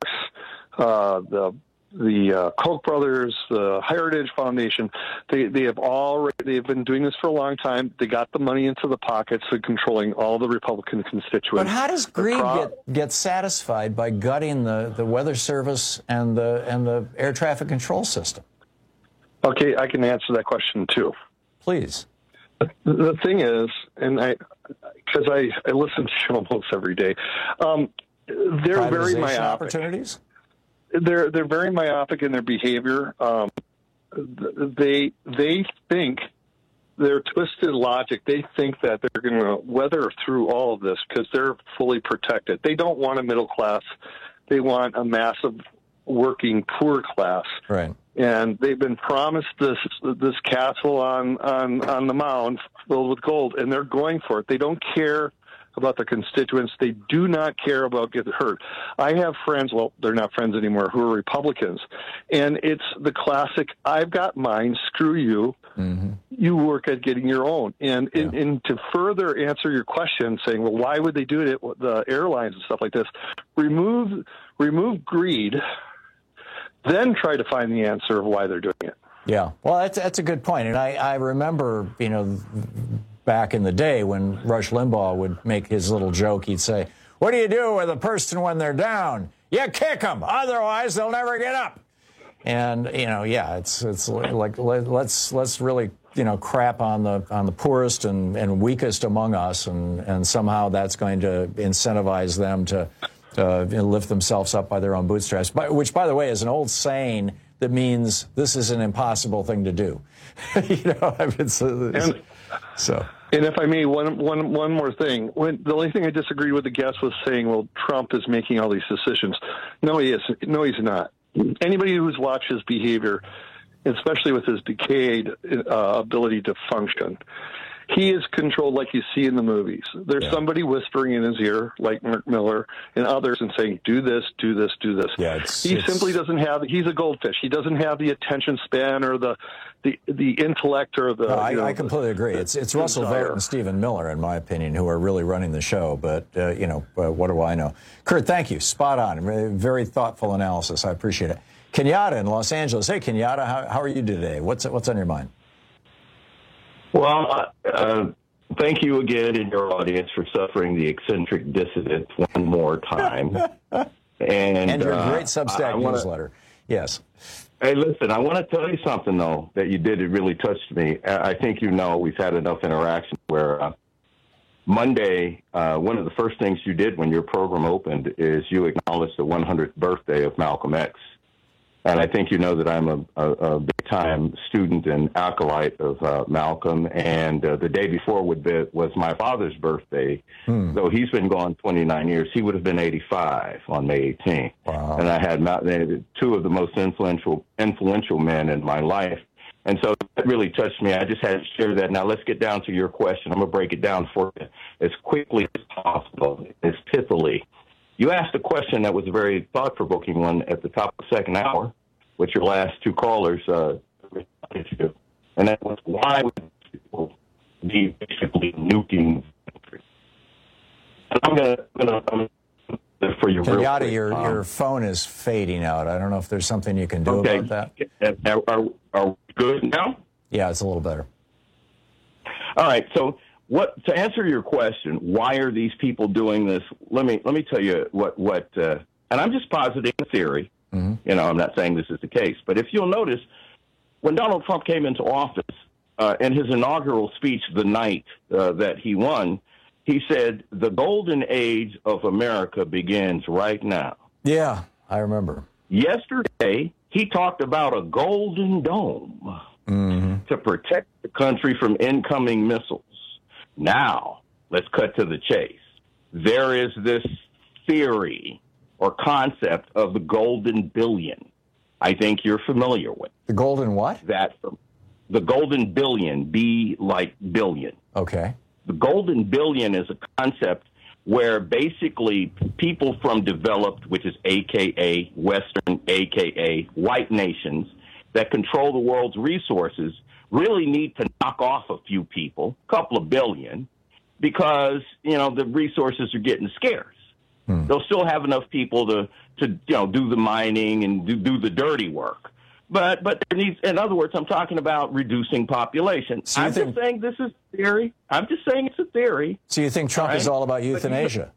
Speaker 9: uh, the the uh, Koch brothers, the Heritage Foundation, they, they have all they've been doing this for a long time. They got the money into the pockets of controlling all the Republican constituents.
Speaker 17: But how does greed
Speaker 9: pro-
Speaker 17: get, get satisfied by gutting the, the Weather Service and the and the air traffic control system?
Speaker 9: Okay, I can answer that question too.
Speaker 17: Please.
Speaker 9: The, the thing is, and I, because I, I listen to you almost every day, um, they're very myopic.
Speaker 17: Opportunities?
Speaker 9: They're they're very myopic in their behavior. Um, they they think their twisted logic. They think that they're going to weather through all of this because they're fully protected. They don't want a middle class. They want a massive working poor class.
Speaker 17: Right.
Speaker 9: And they've been promised this this castle on on on the mound filled with gold, and they're going for it. They don't care about their constituents. They do not care about getting hurt. I have friends, well, they're not friends anymore, who are Republicans. And it's the classic, I've got mine, screw you. Mm-hmm. You work at getting your own. And, yeah. and, and to further answer your question, saying, well, why would they do it with the airlines and stuff like this? Remove, remove greed, then try to find the answer of why they're doing it.
Speaker 17: Yeah, well, that's, that's a good point. And I, I remember, you know, back in the day when Rush Limbaugh would make his little joke, he'd say, what do you do with a person when they're down? You kick them, otherwise they'll never get up. And, you know, yeah, it's it's like let's let's really, you know, crap on the on the poorest and, and weakest among us, and, and somehow that's going to incentivize them to, to you know, lift themselves up by their own bootstraps, which, by the way, is an old saying that means this is an impossible thing to do. you know, I mean, it's, it's,
Speaker 9: and,
Speaker 17: so.
Speaker 9: And if I may, one, one, one more thing. When, the only thing I disagreed with the guest was saying, well, Trump is making all these decisions. No, he is. No, he's not. Anybody who's watched his behavior, especially with his decayed uh, ability to function, he is controlled like you see in the movies. There's yeah. somebody whispering in his ear, like Mark Miller and others, and saying, do this, do this, do this.
Speaker 17: Yeah, it's,
Speaker 9: he
Speaker 17: it's...
Speaker 9: simply doesn't have, he's a goldfish. He doesn't have the attention span or the the, the intellect or the...
Speaker 17: No, I,
Speaker 9: you know,
Speaker 17: I completely agree. It's it's Russell Vought and Stephen Miller, in my opinion, who are really running the show. But, uh, you know, uh, what do I know? Kurt, thank you. Spot on. Very thoughtful analysis. I appreciate it. Kenyatta in Los Angeles. Hey, Kenyatta, how, how are you today? What's what's on your mind?
Speaker 12: Well, uh, thank you again in your audience for suffering the eccentric dissident one more time. and
Speaker 17: and your
Speaker 12: uh,
Speaker 17: great Substack
Speaker 12: wanna,
Speaker 17: newsletter. Yes.
Speaker 12: Hey, listen, I want to tell you something, though, that you did. It really touched me. I think you know we've had enough interaction where uh, Monday, uh, one of the first things you did when your program opened is you acknowledged the one hundredth birthday of Malcolm X. And I think you know that I'm a, a, a big-time student and acolyte of uh, Malcolm. And uh, the day before would be, was my father's birthday. Hmm. Though he's been gone twenty-nine years, he would have been eighty-five on May eighteenth.
Speaker 17: Wow.
Speaker 12: And I had Mal- two of the most influential influential men in my life. And so that really touched me. I just had to share that. Now let's get down to your question. I'm going to break it down for you as quickly as possible, as pithily. You asked a question that was a very thought-provoking one at the top of the second hour, which your last two callers uh, responded to, and that was why would people be basically nuking the country? And I'm going to, for your
Speaker 17: Kenyatta,
Speaker 12: quick,
Speaker 17: your
Speaker 12: um,
Speaker 17: your phone is fading out. I don't know if there's something you can do
Speaker 12: okay.
Speaker 17: about that.
Speaker 12: Are, are, are we good now?
Speaker 17: Yeah, it's a little better.
Speaker 12: All right, so. What to answer your question? Why are these people doing this? Let me let me tell you what what. Uh, and I'm just positing a theory. Mm-hmm. You know, I'm not saying this is the case, but if you'll notice, when Donald Trump came into office, uh, in his inaugural speech the night uh, that he won, he said, "The golden age of America begins right now."
Speaker 17: Yeah, I remember.
Speaker 12: Yesterday, he talked about a golden dome mm-hmm. to protect the country from incoming missiles. Now, let's cut to the chase. There is this theory or concept of the golden billion. I think you're familiar with.
Speaker 17: The golden what?
Speaker 12: That the golden billion, B like billion.
Speaker 17: Okay.
Speaker 12: The golden billion is a concept where basically people from developed, which is A K A Western, A K A white nations that control the world's resources, really need to knock off a few people, a couple of billion, because, you know, the resources are getting scarce. Hmm. They'll still have enough people to, to you know, do the mining and do, do the dirty work. But but there needs, in other words, I'm talking about reducing population.
Speaker 17: So
Speaker 12: I'm
Speaker 17: think,
Speaker 12: just saying this is theory. I'm just saying it's a theory.
Speaker 17: So you think Trump
Speaker 12: right?
Speaker 17: is all about euthanasia?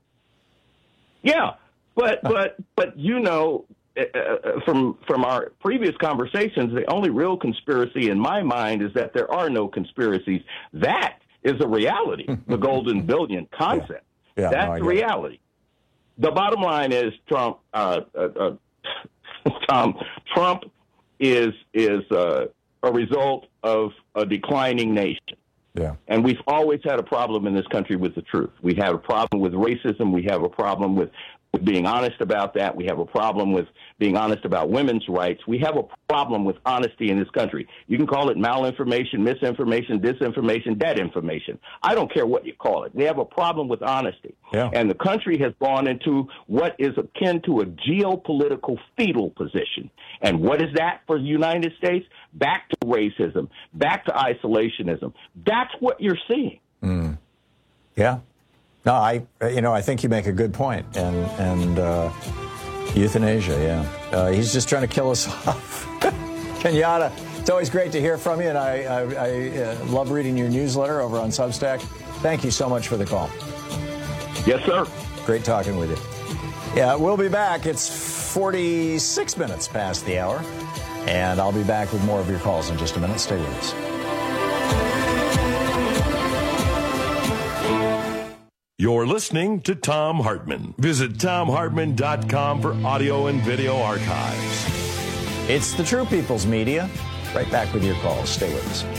Speaker 12: Yeah, but but but you know, uh, from from our previous conversations, the only real conspiracy in my mind is that there are no conspiracies. That is a reality. The golden billion concept.
Speaker 17: Yeah. Yeah,
Speaker 12: That's
Speaker 17: no,
Speaker 12: the reality. The bottom line is Trump. Uh, uh, uh, Tom Trump. is is uh, a result of a declining nation.
Speaker 17: Yeah.
Speaker 12: And we've always had a problem in this country with the truth. We have a problem with racism. We have a problem with, with being honest about that. We have a problem with being honest about women's rights. We have a problem with honesty in this country. You can call it malinformation, misinformation, disinformation, dead information. I don't care what you call it. We have a problem with honesty.
Speaker 17: Yeah.
Speaker 12: And the country has gone into what is akin to a geopolitical fetal position. And what is that for the United States? Back to racism, back to isolationism. That's what you're seeing.
Speaker 17: Mm. Yeah. No, I, you know, I think you make a good point. And, and uh, euthanasia, yeah. Uh, he's just trying to kill us off. Kenyatta, it's always great to hear from you, and I, I, I uh, love reading your newsletter over on Substack. Thank you so much for the call.
Speaker 12: Yes, sir.
Speaker 17: Great talking with you. Yeah, we'll be back. It's forty-six minutes past the hour, and I'll be back with more of your calls in just a minute. Stay with us.
Speaker 13: You're listening to Thom Hartmann. Visit Thom Hartmann dot com for audio and video archives.
Speaker 17: It's the True People's Media. Right back with your calls. Stay with us.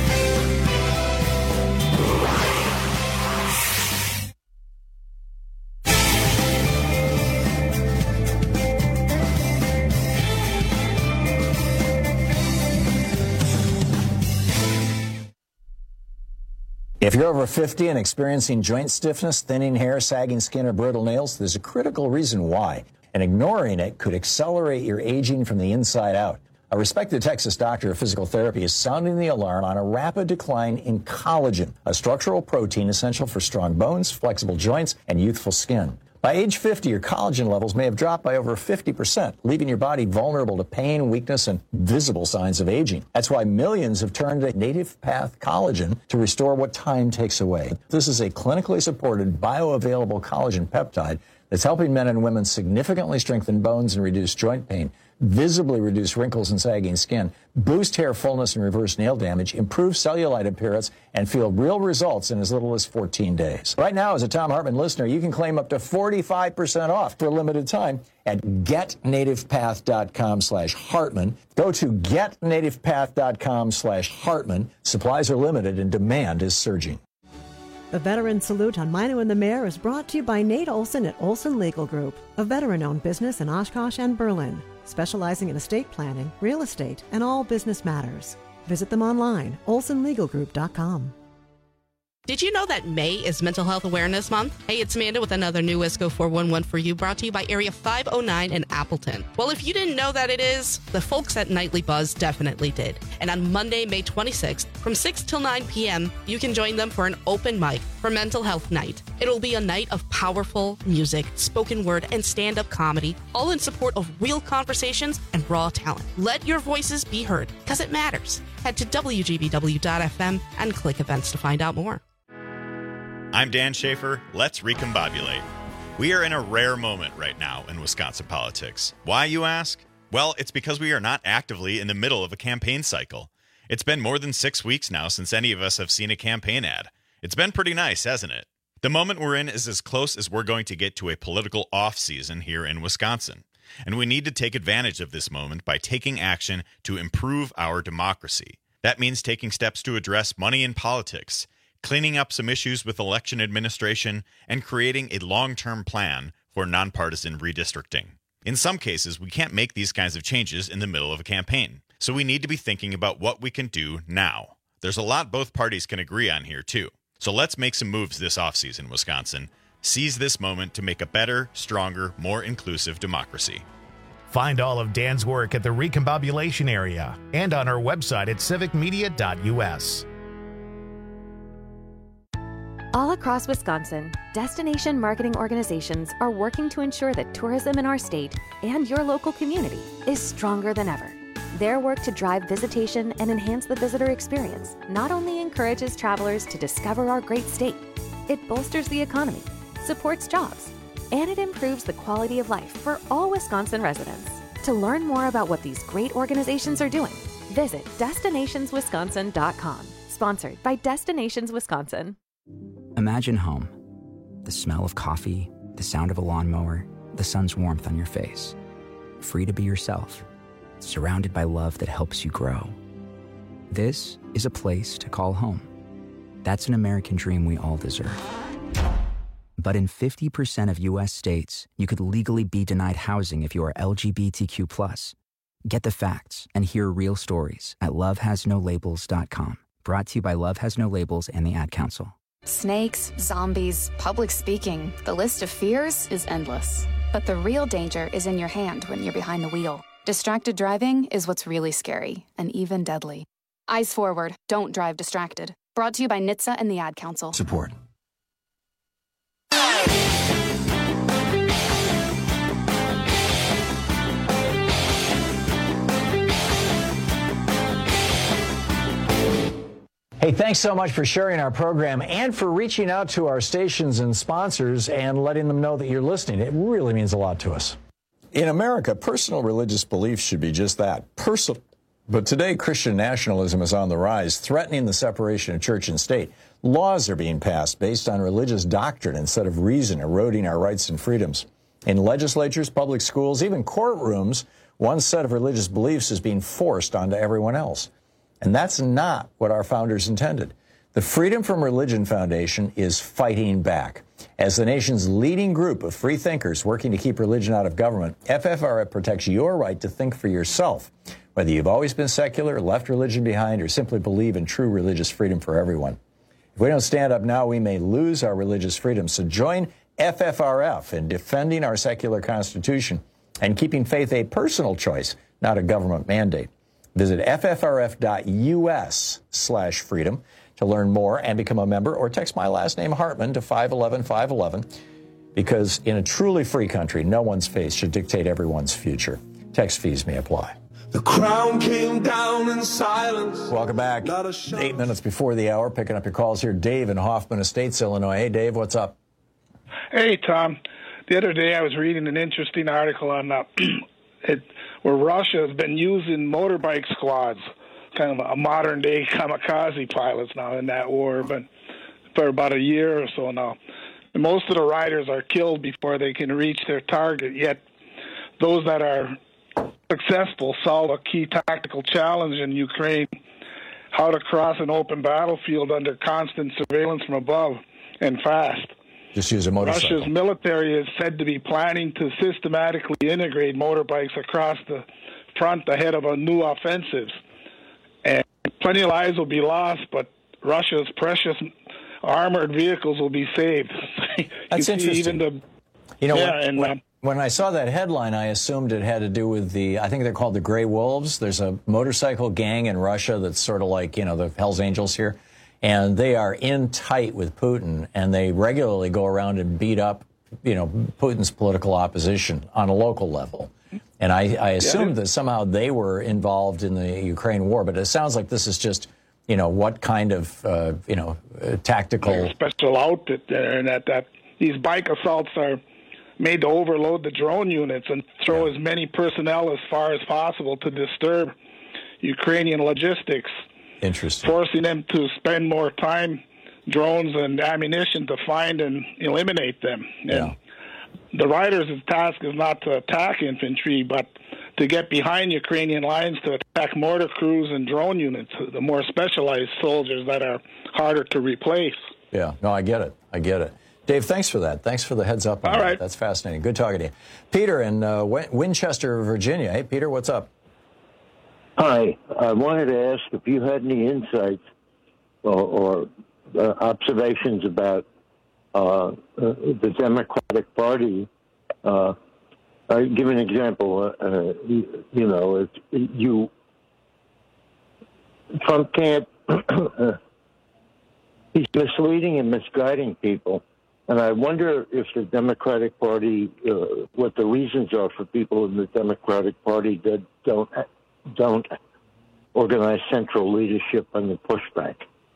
Speaker 17: If you're over fifty and experiencing joint stiffness, thinning hair, sagging skin, or brittle nails, there's a critical reason why, and ignoring it could accelerate your aging from the inside out. A respected Texas doctor of physical therapy is sounding the alarm on a rapid decline in collagen, a structural protein essential for strong bones, flexible joints, and youthful skin. By age fifty, your collagen levels may have dropped by over fifty percent, leaving your body vulnerable to pain, weakness, and visible signs of aging. That's why millions have turned to Native Path Collagen to restore what time takes away. This is a clinically supported, bioavailable collagen peptide that's helping men and women significantly strengthen bones and reduce joint pain, visibly reduce wrinkles and sagging skin, boost hair fullness and reverse nail damage, improve cellulite appearance, and feel real results in as little as fourteen days. Right now, as a Thom Hartmann listener, you can claim up to forty-five percent off for a limited time at get native path dot com slash Hartmann. Go to get native path dot com slash Hartmann. Supplies are limited and demand is surging.
Speaker 14: The Veteran Salute on Mino and the Mayor is brought to you by Nate Olson at Olson Legal Group, a veteran-owned business in Oshkosh and Berlin, specializing in estate planning, real estate, and all business matters. Visit them online, olson legal group dot com.
Speaker 15: Did you know that May is Mental Health Awareness Month? Hey, it's Amanda with another new WISCO four one one for you, brought to you by Area five oh nine in Appleton. Well, if you didn't know that it is, the folks at Nightly Buzz definitely did. And on Monday, May twenty-sixth, from six till nine p.m., you can join them for an open mic for Mental Health Night. It'll be a night of powerful music, spoken word, and stand-up comedy, all in support of real conversations and raw talent. Let your voices be heard, because it matters. Head to W G B W dot F M and click events to find out more.
Speaker 16: I'm Dan Schaefer. Let's recombobulate. We are in a rare moment right now in Wisconsin politics. Why, you ask? Well, it's because we are not actively in the middle of a campaign cycle. It's been more than six weeks now since any of us have seen a campaign ad. It's been pretty nice, hasn't it? The moment we're in is as close as we're going to get to a political off-season here in Wisconsin. And we need to take advantage of this moment by taking action to improve our democracy. That means taking steps to address money in politics, cleaning up some issues with election administration, and creating a long-term plan for nonpartisan redistricting. In some cases, we can't make these kinds of changes in the middle of a campaign, so we need to be thinking about what we can do now. There's a lot both parties can agree on here, too. So let's make some moves this offseason, Wisconsin. Seize this moment to make a better, stronger, more inclusive democracy.
Speaker 1: Find all of Dan's work at the Recombobulation area and on our website at civic media dot u s.
Speaker 2: All across Wisconsin, destination marketing organizations are working to ensure that tourism in our state and your local community is stronger than ever. Their work to drive visitation and enhance the visitor experience not only encourages travelers to discover our great state, it bolsters the economy, supports jobs, and it improves the quality of life for all Wisconsin residents. To learn more about what these great organizations are doing, visit destinations wisconsin dot com. Sponsored by Destinations Wisconsin.
Speaker 3: Imagine home. The smell of coffee, the sound of a lawnmower, the sun's warmth on your face. Free to be yourself, surrounded by love that helps you grow. This is a place to call home. That's an American dream we all deserve. But in fifty percent of U S states, you could legally be denied housing if you are L G B T Q plus. Get the facts and hear real stories at love has no labels dot com. Brought to you by Love Has No Labels and the Ad Council.
Speaker 5: Snakes, zombies, public speaking. The list of fears is endless. But the real danger is in your hand when you're behind the wheel. Distracted driving is what's really scary and even deadly. Eyes forward. Don't drive distracted. Brought to you by N H T S A and the Ad Council.
Speaker 17: Support. Hey, thanks so much for sharing our program and for reaching out to our stations and sponsors and letting them know that you're listening. It really means a lot to us. In America, personal religious beliefs should be just that, personal. But today, Christian nationalism is on the rise, threatening the separation of church and state. Laws are being passed based on religious doctrine instead of reason, eroding our rights and freedoms. In legislatures, public schools, even courtrooms, one set of religious beliefs is being forced onto everyone else. And that's not what our founders intended. The Freedom from Religion Foundation is fighting back. As the nation's leading group of free thinkers working to keep religion out of government, F F R F protects your right to think for yourself, whether you've always been secular, left religion behind, or simply believe in true religious freedom for everyone. If we don't stand up now, we may lose our religious freedom. So join F F R F in defending our secular Constitution and keeping faith a personal choice, not a government mandate. Visit F F R F dot U S slash freedom to learn more and become a member, or text my last name Hartman to five one one five one one, because in a truly free country, no one's faith should dictate everyone's future. Text fees may apply.
Speaker 7: The crown came down in silence.
Speaker 17: Welcome back. Eight minutes before the hour, picking up your calls here. Dave in Hoffman Estates, Illinois. Hey, Dave, what's up?
Speaker 18: Hey, Tom. The other day I was reading an interesting article on uh, it, where Russia has been using motorbike squads, kind of a modern-day kamikaze pilots now in that war, but for about a year or so now. And most of the riders are killed before they can reach their target, yet those that are successful solve a key tactical challenge in Ukraine, how to cross an open battlefield under constant surveillance from above and fast.
Speaker 17: Just use a motorcycle.
Speaker 18: Russia's military is said to be planning to systematically integrate motorbikes across the front ahead of a new offensive. And plenty of lives will be lost, but Russia's precious armored vehicles will be saved.
Speaker 17: That's
Speaker 18: you
Speaker 17: interesting.
Speaker 18: See even the,
Speaker 17: you know,
Speaker 18: yeah,
Speaker 17: when,
Speaker 18: and,
Speaker 17: when,
Speaker 18: um,
Speaker 17: when I saw that headline, I assumed it had to do with the, I think they're called the Grey Wolves. There's a motorcycle gang in Russia that's sort of like, you know, the Hells Angels here. And they are in tight with Putin, and they regularly go around and beat up, you know, Putin's political opposition on a local level. And I, I assumed yeah. that somehow they were involved in the Ukraine war, but it sounds like this is just, you know, what kind of, uh, you know, uh, tactical...
Speaker 18: special outfit there, and that, that these bike assaults are made to overload the drone units and throw yeah. as many personnel as far as possible to disturb Ukrainian logistics.
Speaker 17: Interesting.
Speaker 18: Forcing them to spend more time, drones and ammunition to find and eliminate them. And
Speaker 17: yeah.
Speaker 18: the riders' task is not to attack infantry, but to get behind Ukrainian lines to attack mortar crews and drone units, the more specialized soldiers that are harder to replace.
Speaker 17: Yeah, no, I get it. I get it. Dave, thanks for that. Thanks for the heads up on
Speaker 18: All
Speaker 17: that.
Speaker 18: right.
Speaker 17: That's fascinating. Good talking to you. Peter in uh, Win- Winchester, Virginia. Hey, Peter, what's up?
Speaker 4: Hi. I wanted to ask if you had any insights or, or uh, observations about uh, uh, the Democratic Party. Uh, I'll give an example. Uh, you, you know, if you Trump can't. He's misleading and misguiding people. And I wonder if the Democratic Party, uh, what the reasons are for people in the Democratic Party that don't don't organize central leadership on the pushback.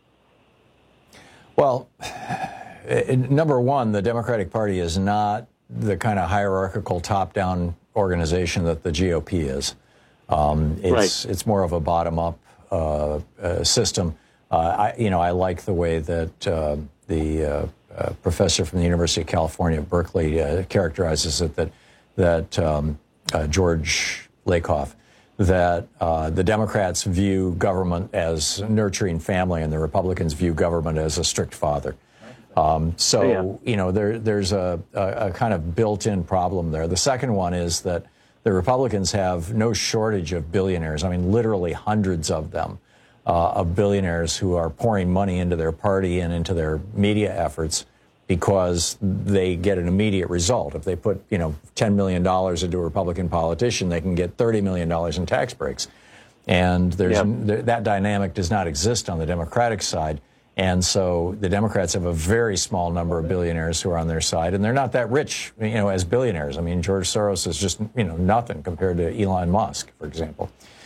Speaker 17: Well, number one, the Democratic Party is not the kind of hierarchical top-down organization that the G O P is. Um, it's
Speaker 4: Right.
Speaker 17: it's more of a bottom-up uh, uh, system. Uh, I, you know, I like the way that uh, the uh, uh, professor from the University of California at Berkeley uh, characterizes it. That that um, uh, George Lakoff, that uh, the Democrats view government as nurturing family, and the Republicans view government as a strict father. Um, so
Speaker 4: Yeah.
Speaker 17: you know, there there's a, a, a kind of built-in problem there. The second one is that the Republicans have no shortage of billionaires. I mean, literally hundreds of them. Uh, of billionaires who are pouring money into their party and into their media efforts because they get an immediate result. If they put, you know, ten million dollars into a Republican politician, they can get thirty million dollars in tax breaks. And there's
Speaker 4: Yep.
Speaker 17: th- that dynamic does not exist on the Democratic side. And so the Democrats have a very small number of billionaires who are on their side, and they're not that rich, you know, as billionaires. I mean, George Soros is just, you know, nothing compared to Elon Musk, for example.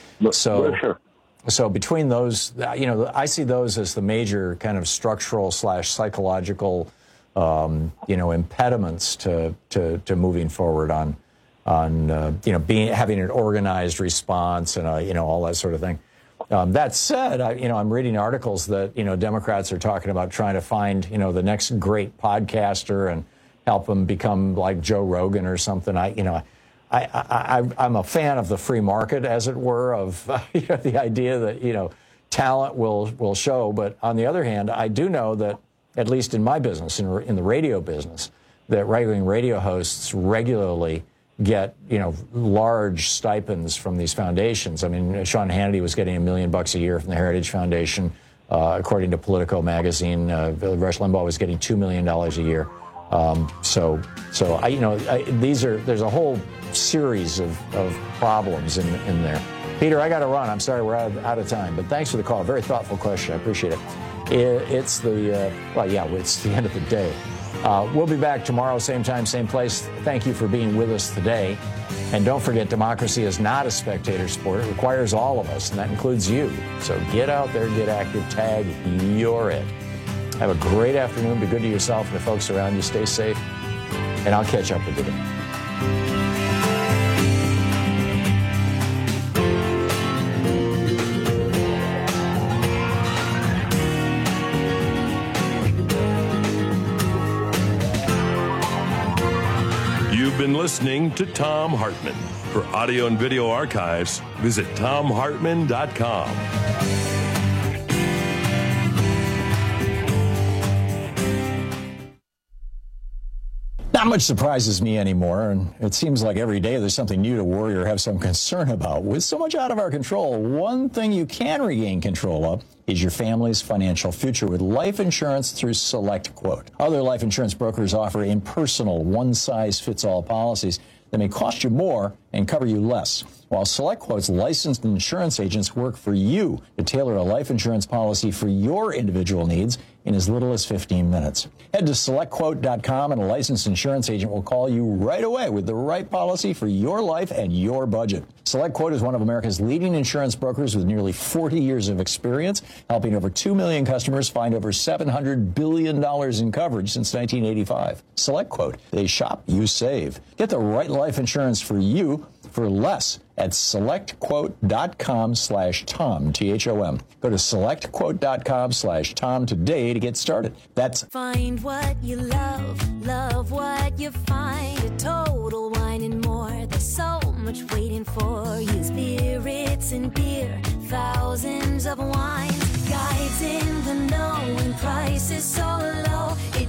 Speaker 17: So,
Speaker 4: Well, sure.
Speaker 17: so between those, you know, I see those as the major kind of structural slash psychological, um, you know, impediments to, to, to moving forward on, on uh, you know, being having an organized response and, uh, you know, all that sort of thing. Um, that said, I, you know, I'm reading articles that, you know, Democrats are talking about trying to find, you know, the next great podcaster and help them become like Joe Rogan or something. I, you know, I, I, I, I'm a fan of the free market, as it were, of uh, you know, the idea that, you know, talent will will show. But on the other hand, I do know that, at least in my business, in, in the radio business, that right-wing radio hosts regularly get, you know, large stipends from these foundations. I mean, Sean Hannity was getting a million bucks a year from the Heritage Foundation. Uh, according to Politico magazine, uh, Rush Limbaugh was getting two million dollars a year. Um, so, so I, you know, I, these are, there's a whole series of, of problems in, in there. Peter, I got to run. I'm sorry we're out of, out of time, but thanks for the call. Very thoughtful question. I appreciate it. it it's the, uh, well, yeah, it's the end of the day. Uh, we'll be back tomorrow, same time, same place. Thank you for being with us today. And don't forget, democracy is not a spectator sport. It requires all of us, and that includes you. So get out there, get active, tag, you're it. Have a great afternoon. Be good to yourself and the folks around you. Stay safe, and I'll catch up with you then.
Speaker 13: You've been listening to Thom Hartmann. For audio and video archives, visit thom hartmann dot com.
Speaker 17: Not much surprises me anymore, and it seems like every day there's something new to worry or have some concern about. With so much out of our control, one thing you can regain control of is your family's financial future with life insurance through SelectQuote. Other life insurance brokers offer impersonal, one-size-fits-all policies that may cost you more and cover you less, while SelectQuote's licensed insurance agents work for you to tailor a life insurance policy for your individual needs in as little as fifteen minutes. Head to select quote dot com and a licensed insurance agent will call you right away with the right policy for your life and your budget. SelectQuote is one of America's leading insurance brokers with nearly forty years of experience, helping over two million customers find over seven hundred billion dollars in coverage since nineteen eighty-five. SelectQuote. They shop, you save. Get the right life insurance for you for less at select quote dot com slash Tom, T H O M. Go to select quote dot com slash Tom today to get started. That's
Speaker 6: Find what you love, love what you find. A Total Wine and More. There's so much waiting for you. Spirits and beer, thousands of wines. Guides in the know and prices so low. It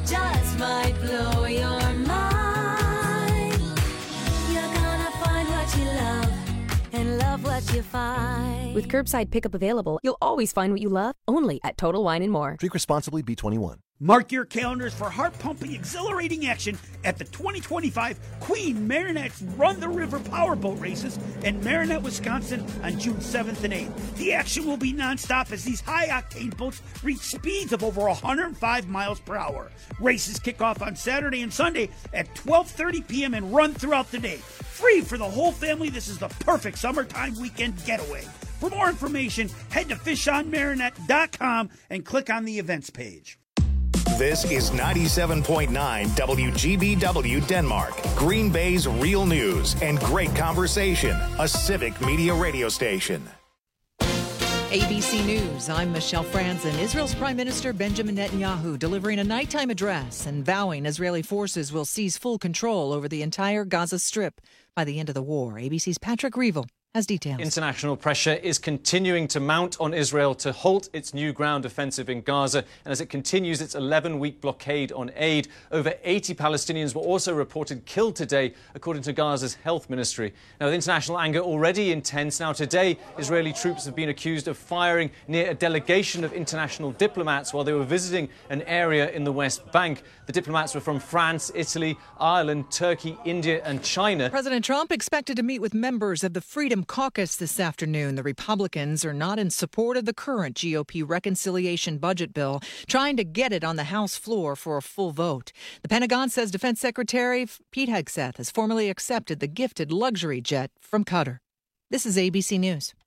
Speaker 6: just might blow your mind. You're gonna find what you love and love what you find.
Speaker 2: With curbside pickup available, you'll always find what you love, only at Total Wine and More.
Speaker 10: Drink responsibly, B twenty-one.
Speaker 27: Mark your calendars for heart-pumping, exhilarating action at the twenty twenty-five Queen Marinette's Run the River Powerboat Races in Marinette, Wisconsin on June seventh and eighth. The action will be nonstop as these high-octane boats reach speeds of over one hundred five miles per hour. Races kick off on Saturday and Sunday at twelve thirty p.m. and run throughout the day. Free for the whole family, this is the perfect summertime weekend getaway. For more information, head to fish on marinette dot com and click on the events page.
Speaker 1: This is ninety-seven point nine W G B W Denmark, Green Bay's real news and great conversation, a civic media radio station.
Speaker 19: A B C News, I'm Michelle Franzen. Israel's Prime Minister Benjamin Netanyahu delivering a nighttime address and vowing Israeli forces will seize full control over the entire Gaza Strip by the end of the war. A B C's Patrick Reevell has details.
Speaker 20: International pressure is continuing to mount on Israel to halt its new ground offensive in Gaza. And as it continues its eleven-week blockade on aid, over eighty Palestinians were also reported killed today, according to Gaza's health ministry. Now, with international anger already intense, now today Israeli troops have been accused of firing near a delegation of international diplomats while they were visiting an area in the West Bank. The diplomats were from France, Italy, Ireland, Turkey, India and China.
Speaker 19: President Trump expected to meet with members of the Freedom Caucus this afternoon. The Republicans are not in support of the current G O P reconciliation budget bill, trying to get it on the House floor for a full vote. The Pentagon says Defense Secretary Pete Hegseth has formally accepted the gifted luxury jet from Qatar. This is A B C News.